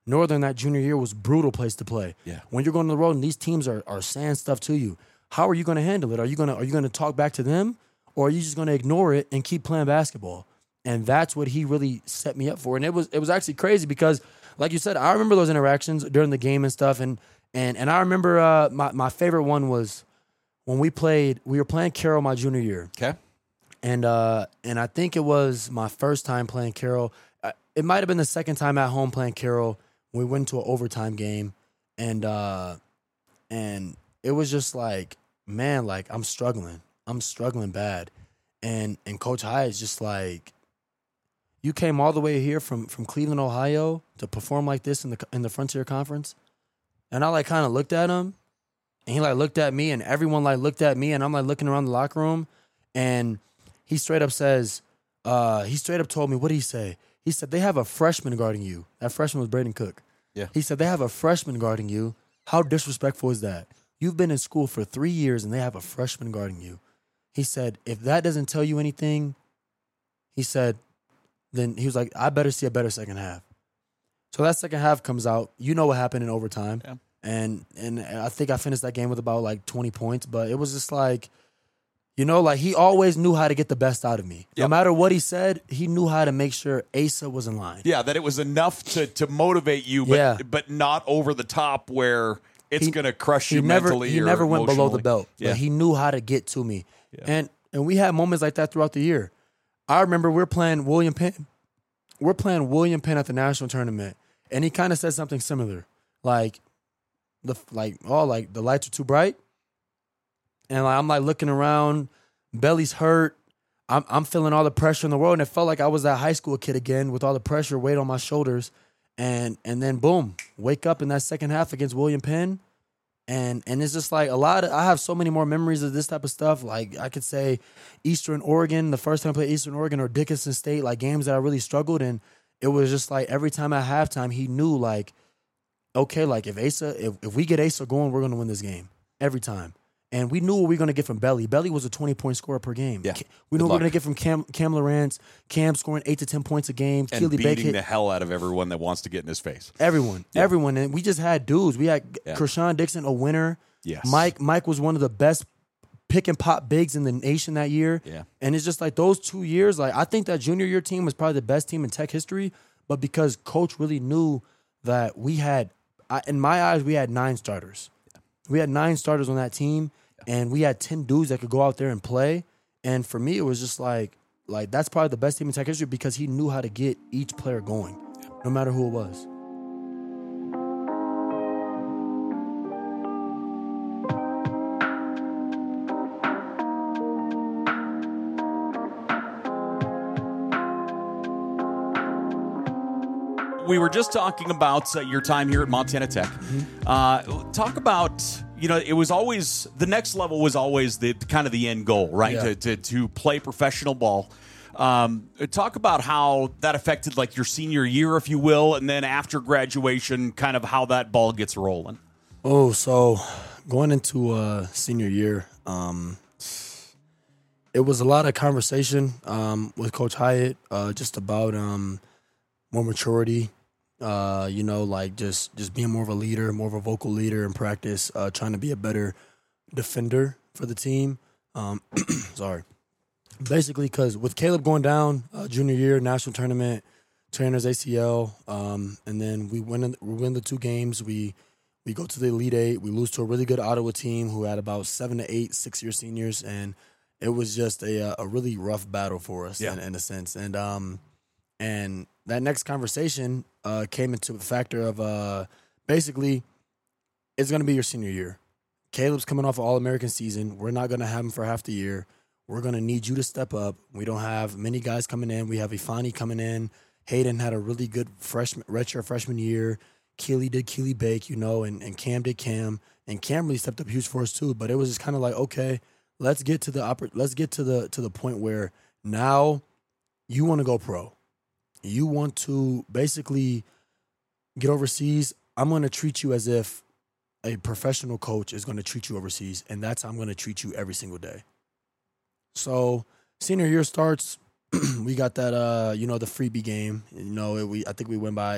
Northern that junior year was a brutal place to play. Yeah. When you're going to the road and these teams are, are saying stuff to you, how are you going to handle it? Are you going to are you going to talk back to them, or are you just going to ignore it and keep playing basketball? And that's what he really set me up for. And it was it was actually crazy because, like you said, I remember those interactions during the game and stuff. And and and I remember uh, my my favorite one was when we played. We were playing Carroll my junior year. Okay. And uh, and I think it was my first time playing Carroll. It might have been the second time at home playing Carroll. We went to an overtime game, and uh, and it was just like, man, like I'm struggling. I'm struggling bad. And and Coach Hyatt is just like, you came all the way here from, from Cleveland, Ohio to perform like this in the in the Frontier Conference? And I like kind of looked at him, and he like looked at me, and everyone like looked at me, and I'm like looking around the locker room, and he straight up says, uh, he straight up told me, what did he say? He said, they have a freshman guarding you. That freshman was Braden Cook. Yeah. He said, they have a freshman guarding you. How disrespectful is that? You've been in school for three years, and they have a freshman guarding you. He said, if that doesn't tell you anything, he said, then he was like, I better see a better second half. So that second half comes out. You know what happened in overtime. Yeah. And and I think I finished that game with about like twenty points. But it was just like, you know, like he always knew how to get the best out of me. Yep. No matter what he said, he knew how to make sure Asa was in line. Yeah, that it was enough to, to motivate you, but yeah. but not over the top where it's going to crush you he never, mentally. He or never went below the belt. Yeah. But he knew how to get to me. Yeah. And and we had moments like that throughout the year. I remember we we're playing William Penn. We're playing William Penn at the national tournament, and he kind of said something similar, like the like oh like the lights are too bright, and like, I'm like looking around, belly's hurt, I'm I'm feeling all the pressure in the world, and it felt like I was that high school kid again with all the pressure weight on my shoulders, and and then boom, wake up in that second half against William Penn. And and it's just like a lot of, I have so many more memories of this type of stuff. Like I could say Eastern Oregon, the first time I played Eastern Oregon, or Dickinson State, like games that I really struggled. And it was just like every time at halftime, he knew like, okay, like if Asa, if, if we get Asa going, we're going to win this game every time. And we knew what we were going to get from Belly. Belly was a twenty-point scorer per game. Yeah. We knew Good what we were going to get from Cam, Cam Lawrence, Cam scoring eight to ten points a game, and Keely beating Bake the hell out of everyone that wants to get in his face. Everyone, Yeah. everyone. And we just had dudes. We had Yeah. Kershawn Dixon, a winner. Yes. Mike Mike was one of the best pick and pop bigs in the nation that year. Yeah. And it's just like those two years, like I think that junior year team was probably the best team in Tech history, but because Coach really knew that we had, I, in my eyes, we had nine starters. Yeah. We had nine starters on that team, yeah. and we had ten dudes that could go out there and play. And for me, it was just like, like that's probably the best team in Tech history because he knew how to get each player going, yeah. no matter who it was. We were just talking about uh, your time here at Montana Tech. Mm-hmm. Uh, talk about, you know, it was always, the next level was always the kind of the end goal, right? Yeah. To, to to play professional ball. Um, talk about how that affected like your senior year, if you will, and then after graduation, kind of how that ball gets rolling. Oh, so going into uh, senior year, um, it was a lot of conversation um, with Coach Hyatt uh, just about um, more maturity. Uh, you know, like just, just being more of a leader, more of a vocal leader in practice, uh, trying to be a better defender for the team. Um, sorry. Basically, because with Caleb going down, uh, junior year, national tournament, trainers A C L, um, and then we win, we win the two games. We we go to the Elite Eight. We lose to a really good Ottawa team who had about seven to eight six-year seniors, and it was just a a really rough battle for us yeah. in, in a sense. And um, and that next conversation uh, came into the factor of uh, basically it's going to be your senior year. Caleb's coming off an All-American season. We're not going to have him for half the year. We're going to need you to step up. We don't have many guys coming in. We have Ifani coming in. Hayden had a really good freshman, redshirt freshman year. Keely did Keely Bake, you know, and, and Cam did Cam. And Cam really stepped up huge for us too. But it was just kind of like, okay, let's get to the oper- let's get to the to the point where now you want to go pro. You want to basically get overseas. I'm going to treat you as if a professional coach is going to treat you overseas, and that's how I'm going to treat you every single day. So senior year starts. We got that, uh, you know, the freebie game. You know, it, we I think we went by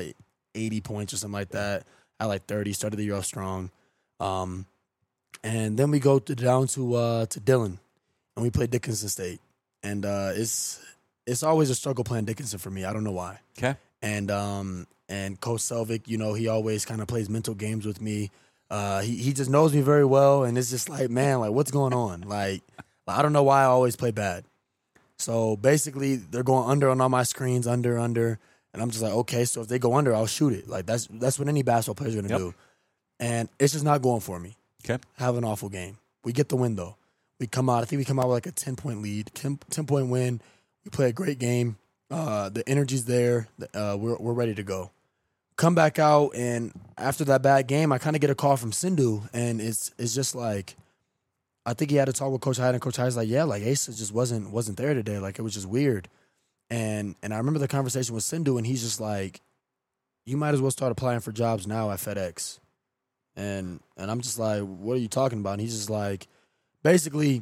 eighty points or something like that. I had like thirty, started the year off strong. Um, and then we go to, down to uh, to Dillon, and we play Dickinson State. And uh, it's it's always a struggle playing Dickinson for me. I don't know why. Okay. And um and Coach Selvig, you know, he always kind of plays mental games with me. Uh, he he just knows me very well, and it's just like, man, like what's going on? Like I don't know why I always play bad. So basically, they're going under on all my screens, under, under, and I'm just like, okay, so if they go under, I'll shoot it. Like that's that's what any basketball player's gonna yep. do, and it's just not going for me. Okay, have an awful game. We get the win though. We come out. I think we come out with like a ten point lead, ten point win. We play a great game. Uh, the energy's there. Uh, we're we're ready to go. Come back out, and after that bad game, I kind of get a call from Sindhu, and it's it's just like, I think he had to talk with Coach Hyde, and Coach Hyde's like, yeah, like Asa just wasn't wasn't there today. Like it was just weird. And and I remember the conversation with Sindhu, and he's just like, you might as well start applying for jobs now at FedEx. And and I'm just like, what are you talking about? And he's just like, basically,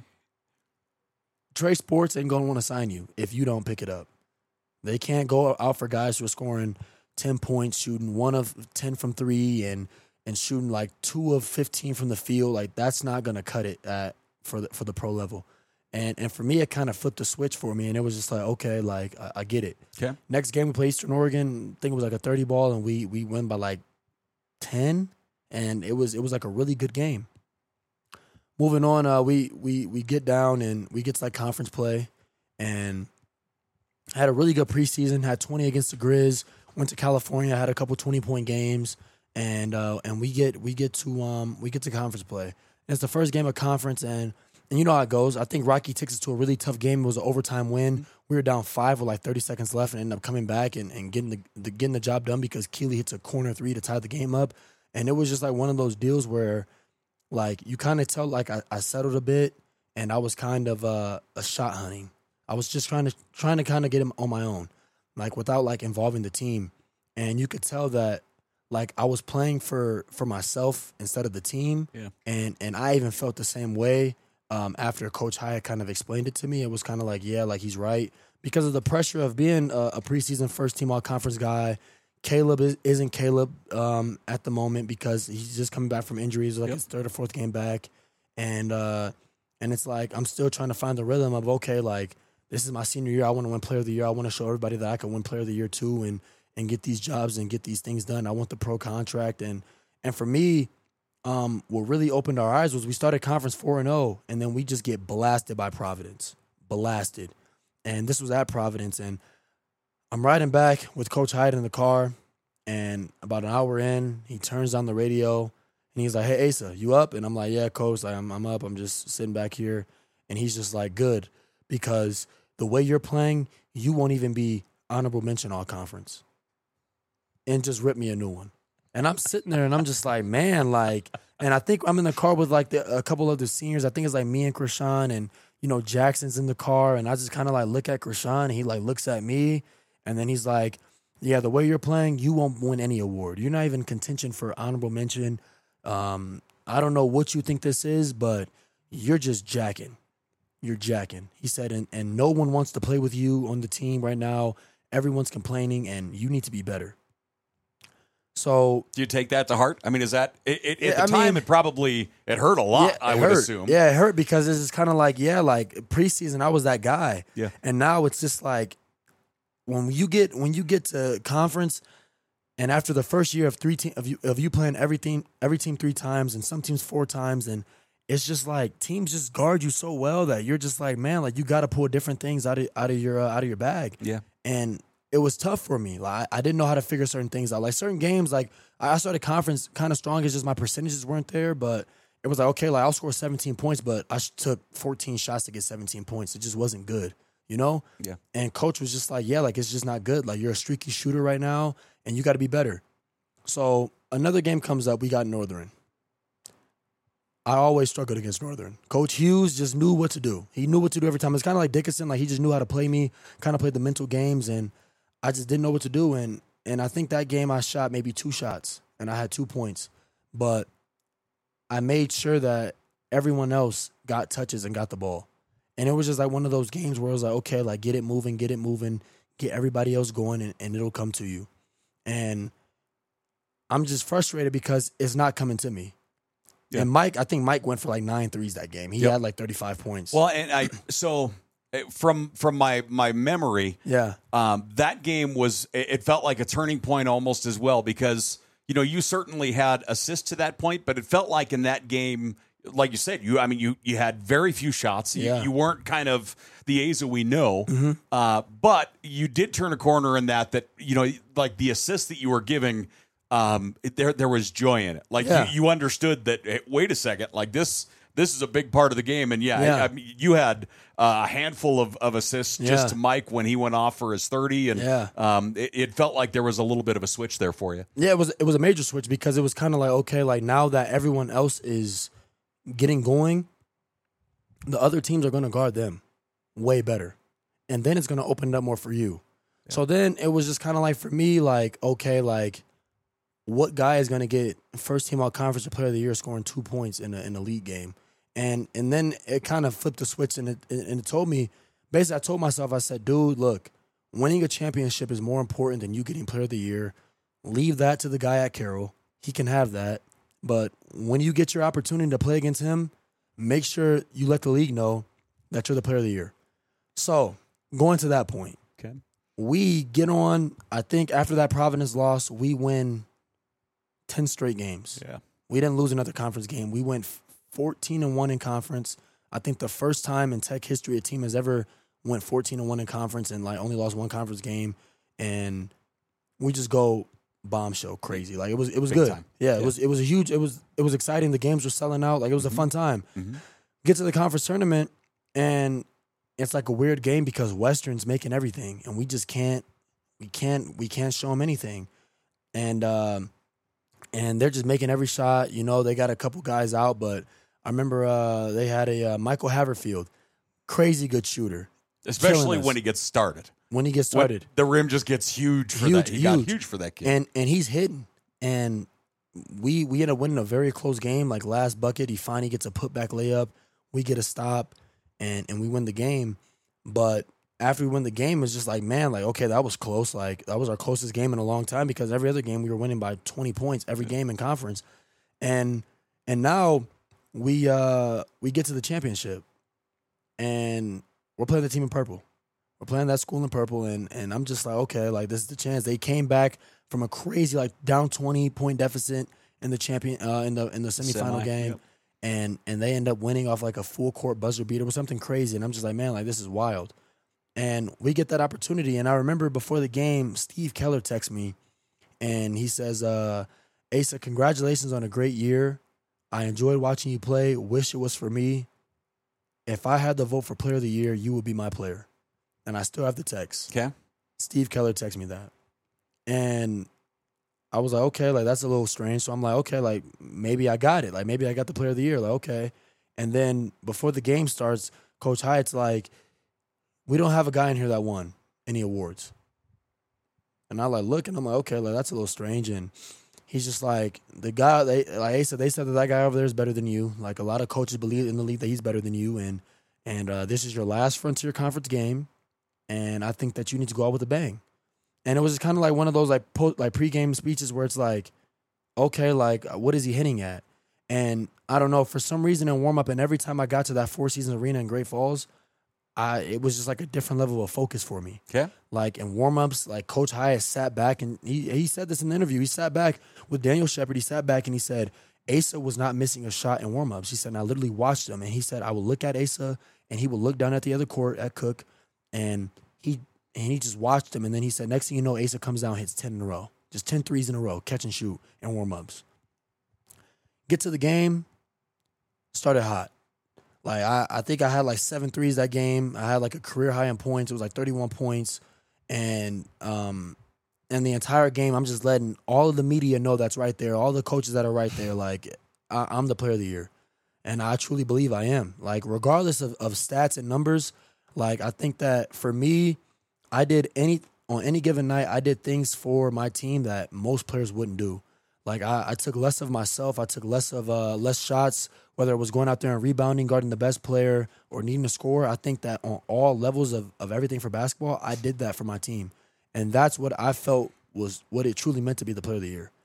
Trey Sports ain't gonna want to sign you if you don't pick it up. They can't go out for guys who are scoring ten points, shooting one of ten from three, and and shooting like two of fifteen from the field. Like that's not gonna cut it at for the for the pro level. And and for me, it kind of flipped a switch for me, and it was just like, okay, like I, I get it. Okay. Next game we play Eastern Oregon. I think it was like a thirty ball, and we we win by like ten, and it was it was like a really good game. Moving on, uh, we we we get down and we get to like conference play, and had a really good preseason. Had twenty against the Grizz. Went to California. Had a couple twenty point games, and uh, and we get we get to um we get to conference play. And it's the first game of conference, and and you know how it goes. I think Rocky takes us to a really tough game. It was an overtime win. We were down five with like thirty seconds left, and ended up coming back and, and getting the, the getting the job done because Keeley hits a corner three to tie the game up. And it was just like one of those deals where, like, you kind of tell, like, I, I settled a bit, and I was kind of uh, a shot hunting. I was just trying to trying to kind of get him on my own, like, without, like, involving the team. And you could tell that, like, I was playing for, for myself instead of the team. Yeah. And and I even felt the same way um, after Coach Hyatt kind of explained it to me. It was kind of like, yeah, like, he's right. Because of the pressure of being a, a preseason first-team all-conference guy, Caleb is, isn't Caleb um, at the moment because he's just coming back from injuries, like yep. his third or fourth game back. And uh, and it's like I'm still trying to find the rhythm of, okay, like, this is my senior year. I want to win Player of the Year. I want to show everybody that I can win Player of the Year too and and get these jobs and get these things done. I want the pro contract. And and for me, um, what really opened our eyes was we started conference four and oh, and then we just get blasted by Providence. Blasted. And this was at Providence, and I'm riding back with Coach Hyde in the car, and about an hour in, he turns on the radio, and he's like, hey, Asa, you up? And I'm like, yeah, Coach, like, I'm, I'm up. I'm just sitting back here. And he's just like, good, because the way you're playing, you won't even be honorable mention all conference. And just rip me a new one. And I'm sitting there, and I'm just like, man, like, and I think I'm in the car with, like, the, a couple of the seniors. I think it's, like, me and Krishan, and, you know, Jackson's in the car, and I just kind of, like, look at Krishan, and he, like, looks at me. And then he's like, yeah, the way you're playing, you won't win any award. You're not even contention for honorable mention. Um, I don't know what you think this is, but you're just jacking. You're jacking. He said, and, and no one wants to play with you on the team right now. Everyone's complaining, and you need to be better. So, do you take that to heart? I mean, is that it, it, at I the time mean, it probably it hurt a lot? Yeah, I would hurt. assume. Yeah, it hurt because it's kind of like, yeah, like preseason, I was that guy. Yeah, and now it's just like, When you get when you get to conference, and after the first year of three team of you of you playing everything every team three times and some teams four times, and it's just like teams just guard you so well that you're just like, man, like you got to pull different things out of out of your uh, out of your bag. Yeah, and it was tough for me. Like I didn't know how to figure certain things out. Like certain games, like I started conference kind of strong. It's just my percentages weren't there, but it was like, okay, like I'll score seventeen points, but I took fourteen shots to get seventeen points. It just wasn't good. You know? Yeah. And coach was just like, yeah, like it's just not good. Like you're a streaky shooter right now, and you got to be better. So another game comes up. We got Northern. I always struggled against Northern. Coach Hughes just knew what to do. He knew what to do every time. It's kind of like Dickinson. Like he just knew how to play me, kind of played the mental games, and I just didn't know what to do. And and I think that game I shot maybe two shots, and I had two points. But I made sure that everyone else got touches and got the ball. And it was just like one of those games where it was like, okay, like get it moving, get it moving, get everybody else going, and, and it'll come to you. And I'm just frustrated because it's not coming to me. Yeah. And Mike, I think Mike went for like nine threes that game. He Yep. had like thirty-five points. Well, and I so eh, from from my my memory, yeah. um, that game was it it felt like a turning point almost as well because you know you certainly had assists to that point, but it felt like in that game, like you said, you I mean you you had very few shots. You, Yeah. you weren't kind of the Asa we know, Mm-hmm. uh, but you did turn a corner in that that you know like the assist that you were giving. Um, it, there there was joy in it. Like Yeah. you, you understood that. Hey, wait a second, like this this is a big part of the game. And yeah, Yeah. I, I mean, you had uh, a handful of, of assists Yeah. just to Mike when he went off for his thirty, and Yeah. um, it, it felt like there was a little bit of a switch there for you. Yeah, it was it was a major switch because it was kind of like, okay, like now that everyone else is getting going, the other teams are going to guard them way better. And then it's going to open it up more for you. So then it was just kind of like for me, like, okay, like what guy is going to get first team all conference or player of the year scoring two points in a, in a league game? And and then it kind of flipped the switch and it, and it told me, basically I told myself, I said, dude, look, winning a championship is more important than you getting player of the year. Leave that to the guy at Carroll. He can have that. But when you get your opportunity to play against him, make sure you let the league know that you're the player of the year. So going to that point, Okay. we get on, I think after that Providence loss, we win ten straight games. Yeah. We didn't lose another conference game. We went fourteen and one in conference. I think the first time in Tech history a team has ever went fourteen and one in conference and like only lost one conference game. And we just go bombshell crazy. Like it was it was Big good. time. Yeah, Yeah. it was it was a huge it was it was exciting. The games were selling out. Like it was a fun time. Mhm. Get to the conference tournament and it's like a weird game because Western's making everything and we just can't we can't we can't show them anything. And um and they're just making every shot. You know, they got a couple guys out, but I remember uh, they had a uh, Michael Haverfield, crazy good shooter. Especially Killing us. when he gets started. When he gets When started. the rim just gets huge for Huge, that. He got huge. huge for that kid. And and he's hitting. And we we ended up winning a very close game. Like last bucket, he finally gets a putback layup. We get a stop, and and we win the game. But after we win the game, it's just like, man, like, okay, that was close. Like, that was our closest game in a long time because every other game we were winning by twenty points every game in conference. And and now we uh we get to the championship, and we're playing the team in purple. We're playing that school in purple, and and I'm just like, okay, like this is the chance. They came back from a crazy like down twenty point deficit in the champion uh, in the in the semifinal Semi, game, yep. and and they end up winning off like a full court buzzer beater or something crazy. And I'm just like, man, like this is wild. And we get that opportunity. And I remember before the game, Steve Keller texts me, and he says, uh, Asa, congratulations on a great year. I enjoyed watching you play. Wish it was for me. If I had the vote for player of the year, you would be my player. And I still have the text. Okay. Steve Keller texted me that. And I was like, okay, like that's a little strange. So I'm like, okay, like maybe I got it. Like maybe I got the player of the year. Like, okay. And then before the game starts, Coach Hyatt's like, we don't have a guy in here that won any awards. And I like look and I'm like, okay, like that's a little strange. And he's just like, the guy, they, like Asa, they said that that guy over there is better than you. Like a lot of coaches believe in the league that he's better than you. And and uh, this is your last Frontier Conference game. And I think that you need to go out with a bang. And it was kind of like one of those like po- like pregame speeches where it's like, okay, like what is he hitting at? And I don't know, for some reason in warm up, and every time I got to that Four Seasons Arena in Great Falls, I it was just like a different level of focus for me. Okay. Like in warm ups, like Coach Hyatt sat back and he he said this in the interview. He sat back with Daniel Shepard. He sat back and he said, Asa was not missing a shot in warm ups. He said, and I literally watched him, and he said I would look at Asa and he would look down at the other court at Cook, and he and he just watched him. And then he said, next thing you know, Asa comes down and hits ten in a row. Just ten threes in a row, catch and shoot, and warm-ups. Get to the game, started hot. Like, I, I think I had like seven threes that game. I had like a career high in points. It was like thirty-one points. And um, and the entire game, I'm just letting all of the media know that's right there, all the coaches that are right there, like, I, I'm the player of the year. And I truly believe I am. Like, regardless of, of stats and numbers, like, I think that for me, I did any on any given night, I did things for my team that most players wouldn't do. Like I, I took less of myself, I took less of uh, less shots, whether it was going out there and rebounding, guarding the best player, or needing to score. I think that on all levels of, of everything for basketball, I did that for my team. And that's what I felt was what it truly meant to be the player of the year.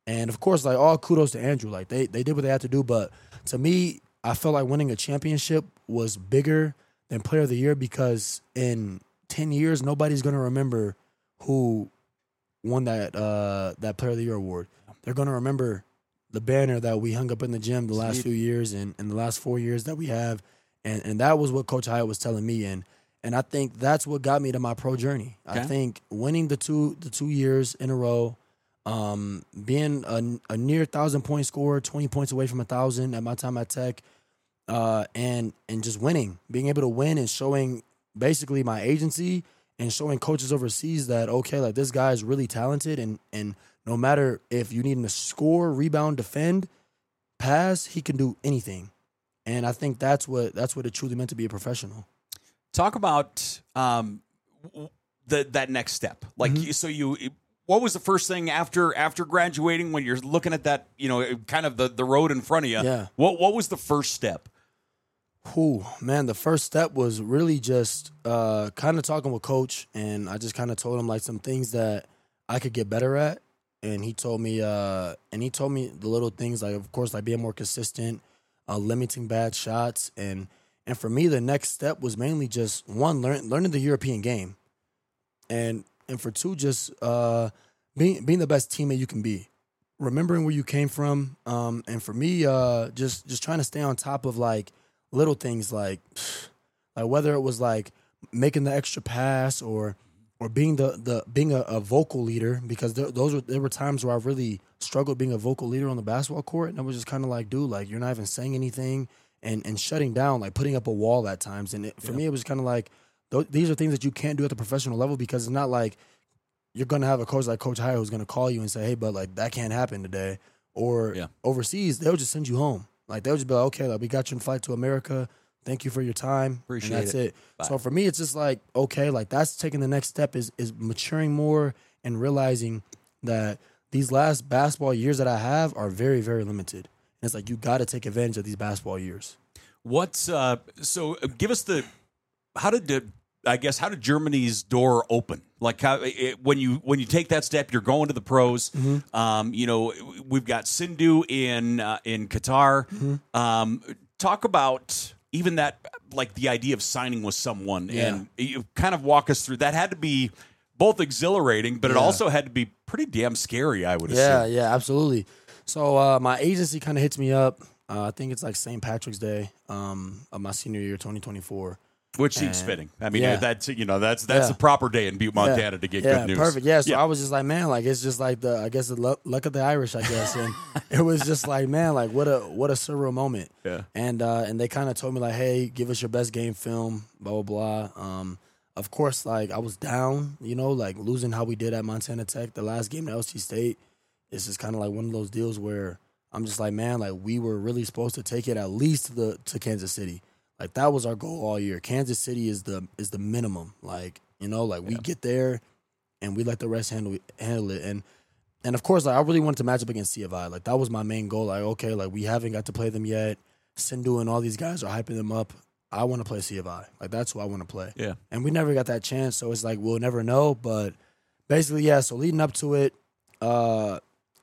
And of course, like all kudos to Andrew. Like they they did what they had to do. But to me, I felt like winning a championship was bigger than Player of the Year because in ten years, nobody's gonna remember who won that uh, that Player of the Year award. They're gonna remember the banner that we hung up in the gym the last few years and, and the last four years that we have. And and that was what Coach Hyatt was telling me. And and I think that's what got me to my pro journey. Okay. I think winning the two the two years in a row, um, being a, a near thousand point scorer, twenty points away from a thousand at my time at Tech, uh, and and just winning, being able to win and showing basically my agency and showing coaches overseas that okay, like this guy is really talented and and no matter if you need him to score, rebound, defend, pass, he can do anything. And I think that's what that's what it truly meant to be a professional. Talk about um, the that next step. Like, mm-hmm. so you, what was the first thing after after graduating when you're looking at that, you know, kind of the, the road in front of you? Yeah. What what was the first step? Ooh, man, the first step was really just uh, kind of talking with Coach, and I just kind of told him like some things that I could get better at. And he told me, uh, and he told me the little things like, of course, like being more consistent, uh, limiting bad shots, and and for me, the next step was mainly just one, learn, learning the European game, and and for two, just uh, being being the best teammate you can be, remembering where you came from, um, and for me, uh, just just trying to stay on top of like little things like like whether it was like making the extra pass or. Or being the, the being a, a vocal leader, because there, those were there were times where I really struggled being a vocal leader on the basketball court, and I was just kind of like, dude, like you're not even saying anything, and and shutting down, like putting up a wall at times. And it, for yeah. me, it was kind of like th- these are things that you can't do at the professional level because it's not like you're gonna have a coach like Coach Hyatt who's gonna call you and say, hey, but like that can't happen today. Or yeah. overseas, they'll just send you home. Like they'll just be like, okay, like we got you in flight to America. Thank you for your time. Appreciate and that's it. it. it. So for me, it's just like, okay, like that's taking the next step is is maturing more and realizing that these last basketball years that I have are very, very limited. And it's like, you got to take advantage of these basketball years. What's, uh, so give us the, how did, the, I guess, how did Germany's door open? Like how, it, when you, when you take that step, you're going to the pros. Mm-hmm. Um, you know, we've got Sindhu in, uh, in Qatar. Mm-hmm. Um, talk about, even that, like the idea of signing with someone, yeah. and you kind of walk us through that. Had to be both exhilarating, but it yeah. also had to be pretty damn scary, I would yeah, assume. Yeah, yeah, absolutely. So uh, my agency kind of hits me up. Uh, I think it's like Saint Patrick's Day um, of my senior year, twenty twenty-four. Which seems and, fitting. I mean, yeah. that's you know that's that's yeah. the proper day in Butte, Montana yeah. to get yeah, good news. Perfect. Yeah. So yeah. I was just like, man, like it's just like the I guess the luck, luck of the Irish, I guess, and it was just like, man, like what a what a surreal moment. Yeah. And uh, and they kind of told me like, hey, give us your best game film, blah blah blah. Um, of course, like I was down, you know, like losing how we did at Montana Tech, the last game at L C State. It's just kind of like one of those deals where I'm just like, man, like we were really supposed to take it at least to the to Kansas City. Like that was our goal all year. Kansas City is the is the minimum. Like, you know, like we yeah. get there and we let the rest handle handle it. And and of course, like I really wanted to match up against C of I. Like that was my main goal. Like, okay, like we haven't got to play them yet. Sindhu and all these guys are hyping them up. I want to play C of I. Like that's who I want to play. Yeah. And we never got that chance, so it's like we'll never know. But basically, yeah, so leading up to it, uh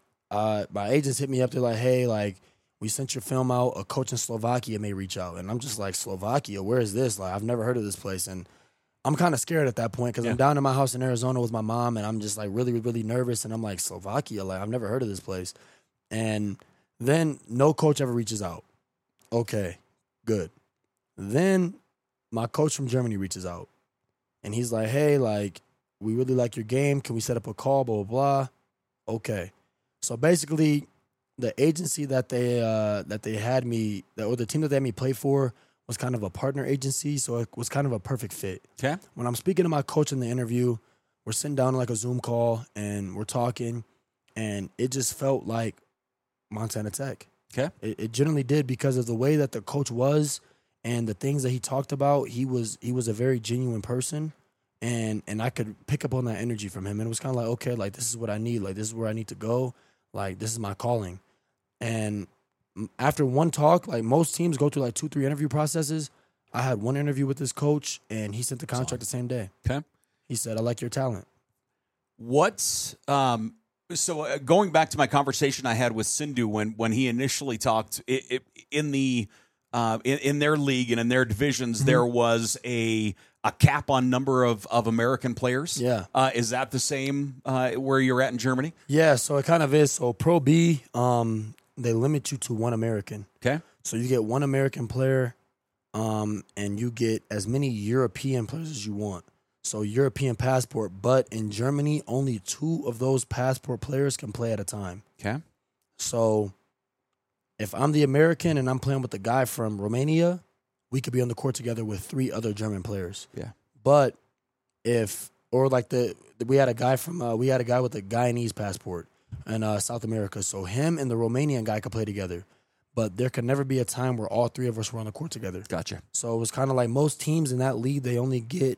uh my agents hit me up, they're like, hey, like we sent your film out. A coach in Slovakia may reach out. And I'm just like, Slovakia? Where is this? Like, I've never heard of this place. And I'm kind of scared at that point because yeah. I'm down in my house in Arizona with my mom, and I'm just like really, really nervous. And I'm like, Slovakia? Like, I've never heard of this place. And then no coach ever reaches out. Okay, good. Then my coach from Germany reaches out. And he's like, hey, like, we really like your game. Can we set up a call? Blah, blah, blah. Okay. So basically, the agency that they uh, that they had me, or the team that they had me play for, was kind of a partner agency, so it was kind of a perfect fit. Okay. When I'm speaking to my coach in the interview, we're sitting down on like a Zoom call, and we're talking, and it just felt like Montana Tech. Okay. It, it generally did because of the way that the coach was and the things that he talked about. He was he was a very genuine person, and and I could pick up on that energy from him. And it was kind of like, okay, like this is what I need. Like this is where I need to go. Like this is my calling. And after one talk, like most teams go through like two, three interview processes. I had one interview with this coach, and he sent the contract the same day. Okay. He said, I like your talent. What's, um, So uh, going back to my conversation I had with Sindhu when when he initially talked it, it, in the uh, in, in their league and in their divisions, mm-hmm. there was a a cap on number of, of American players. Yeah, uh, is that the same uh, where you're at in Germany? Yeah, so it kind of is. So Pro B, um, they limit you to one American. Okay, so you get one American player, um, and you get as many European players as you want. So European passport, but in Germany, only two of those passport players can play at a time. Okay. So if I'm the American and I'm playing with the guy from Romania, we could be on the court together with three other German players. Yeah. But if, or like the, we had a guy from, uh, we had a guy with a Guyanese passport in uh, South America. So him and the Romanian guy could play together. But there could never be a time where all three of us were on the court together. Gotcha. So it was kind of like most teams in that league, they only get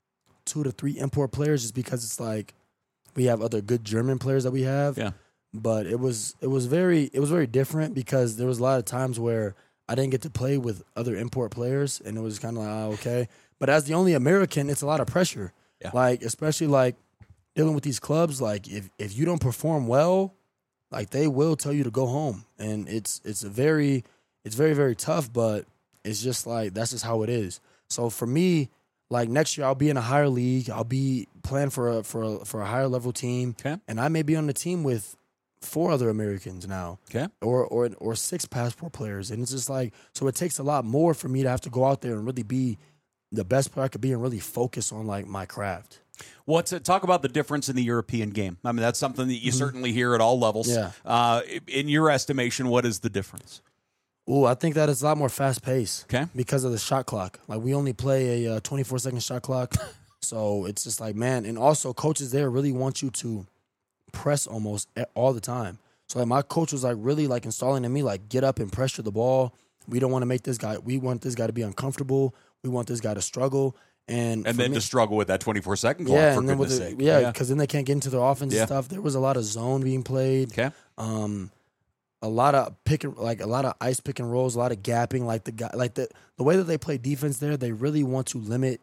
two to three import players just because it's like we have other good German players that we have. Yeah. But it was it was very it was very different because there was a lot of times where I didn't get to play with other import players and it was kind of like, oh, okay. But as the only American, it's a lot of pressure. Yeah. Like, especially like dealing with these clubs, like if, if you don't perform well, like they will tell you to go home. And it's it's a very it's very, very tough, but it's just like that's just how it is. So for me, like next year, I'll be in a higher league. I'll be playing for a for a, for a higher level team, okay. And I may be on the team with four other Americans now, okay, or or or six passport players, and it's just like so. It takes a lot more for me to have to go out there and really be the best player I could be and really focus on like my craft. What's it, talk about the difference in the European game? I mean, that's something that you mm-hmm. certainly hear at all levels. Yeah. Uh, in your estimation, what is the difference? Oh, I think that it's a lot more fast paced. Okay. Because of the shot clock. Like we only play a uh, twenty-four second shot clock. So it's just like, man, and also coaches there really want you to press almost all the time. So like my coach was like really like installing in me, like get up and pressure the ball. We don't want to make this guy, we want this guy to be uncomfortable. We want this guy to struggle. And and then me, to struggle with that twenty-four second clock, yeah, for and then goodness with the, sake. Yeah, because yeah. then they can't get into their offense yeah. and stuff. There was a lot of zone being played. Okay. Um, a lot of pick and like a lot of ice pick and rolls, a lot of gapping. Like the guy, like the the way that they play defense there, they really want to limit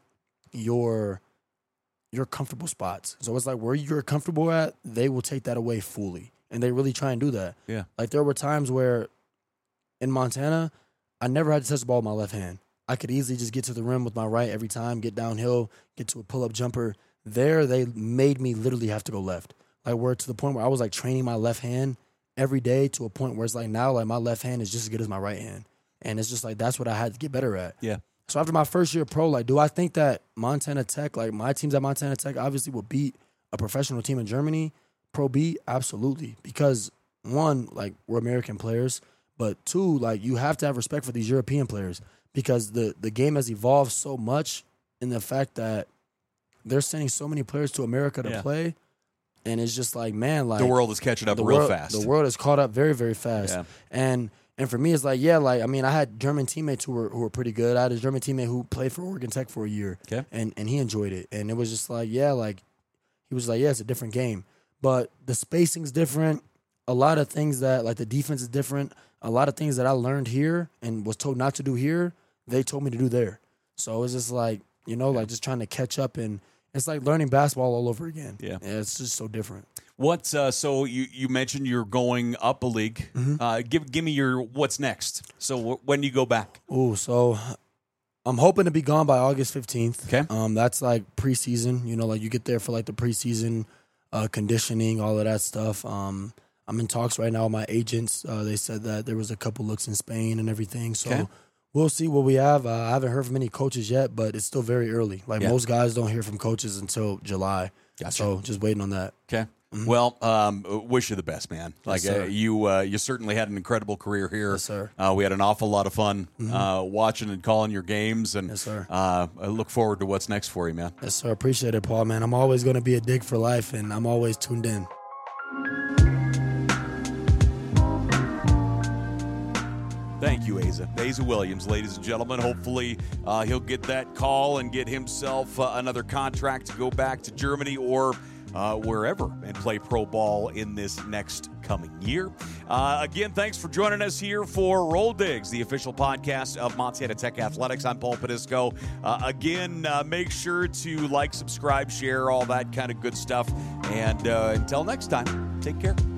your your comfortable spots. So it's like where you're comfortable at, they will take that away fully, and they really try and do that. Yeah. Like there were times where in Montana, I never had to touch the ball with my left hand. I could easily just get to the rim with my right every time, get downhill, get to a pull up jumper. There, they made me literally have to go left. Like where to the point where I was like training my left hand every day to a point where it's like now like my left hand is just as good as my right hand. And it's just like that's what I had to get better at. Yeah. So after my first year pro, like do I think that Montana Tech, like my teams at Montana Tech obviously will beat a professional team in Germany, Pro B? Absolutely. Because one, like we're American players, but two, like you have to have respect for these European players because the, the game has evolved so much in the fact that they're sending so many players to America to yeah. play. And it's just like, man, like the world is catching up the real world, fast. The world has caught up very, very fast. Yeah. And and for me, it's like, yeah, like I mean, I had German teammates who were who were pretty good. I had a German teammate who played for Oregon Tech for a year, okay. and and he enjoyed it. And it was just like, yeah, like he was like, yeah, it's a different game, but the spacing's different. A lot of things that like the defense is different. A lot of things that I learned here and was told not to do here, they told me to do there. So it's just like, you know, like just trying to catch up, and it's like learning basketball all over again. Yeah, yeah it's just so different. What? Uh, so you, you mentioned you're going up a league. Mm-hmm. Uh, give give me your what's next. So w- when you go back? Oh, so I'm hoping to be gone by August fifteenth. Okay. Um, that's like preseason. You know, like you get there for like the preseason uh, conditioning, all of that stuff. Um, I'm in talks right now with my agents. Uh, they said that there was a couple looks in Spain and everything. So okay. we'll see what we have. Uh, I haven't heard from any coaches yet, but it's still very early. Like yeah. most guys don't hear from coaches until July. Gotcha. So just waiting on that. Okay. Mm-hmm. Well, um, wish you the best, man. Like yes, uh, you, uh, you certainly had an incredible career here. Yes, sir. Uh, we had an awful lot of fun mm-hmm. uh, watching and calling your games, and yes, sir. Uh, I look forward to what's next for you, man. Yes, sir. Appreciate it, Paul. Man, I'm always going to be a dig for life, and I'm always tuned in. Thank you, Asa. Asa Williams, ladies and gentlemen. Hopefully uh, he'll get that call and get himself uh, another contract to go back to Germany or uh, wherever and play pro ball in this next coming year. Uh, again, thanks for joining us here for Roll Digs, the official podcast of Montana Tech Athletics. I'm Paul Padisco. Uh, again, uh, make sure to like, subscribe, share, all that kind of good stuff. And uh, until next time. Take care.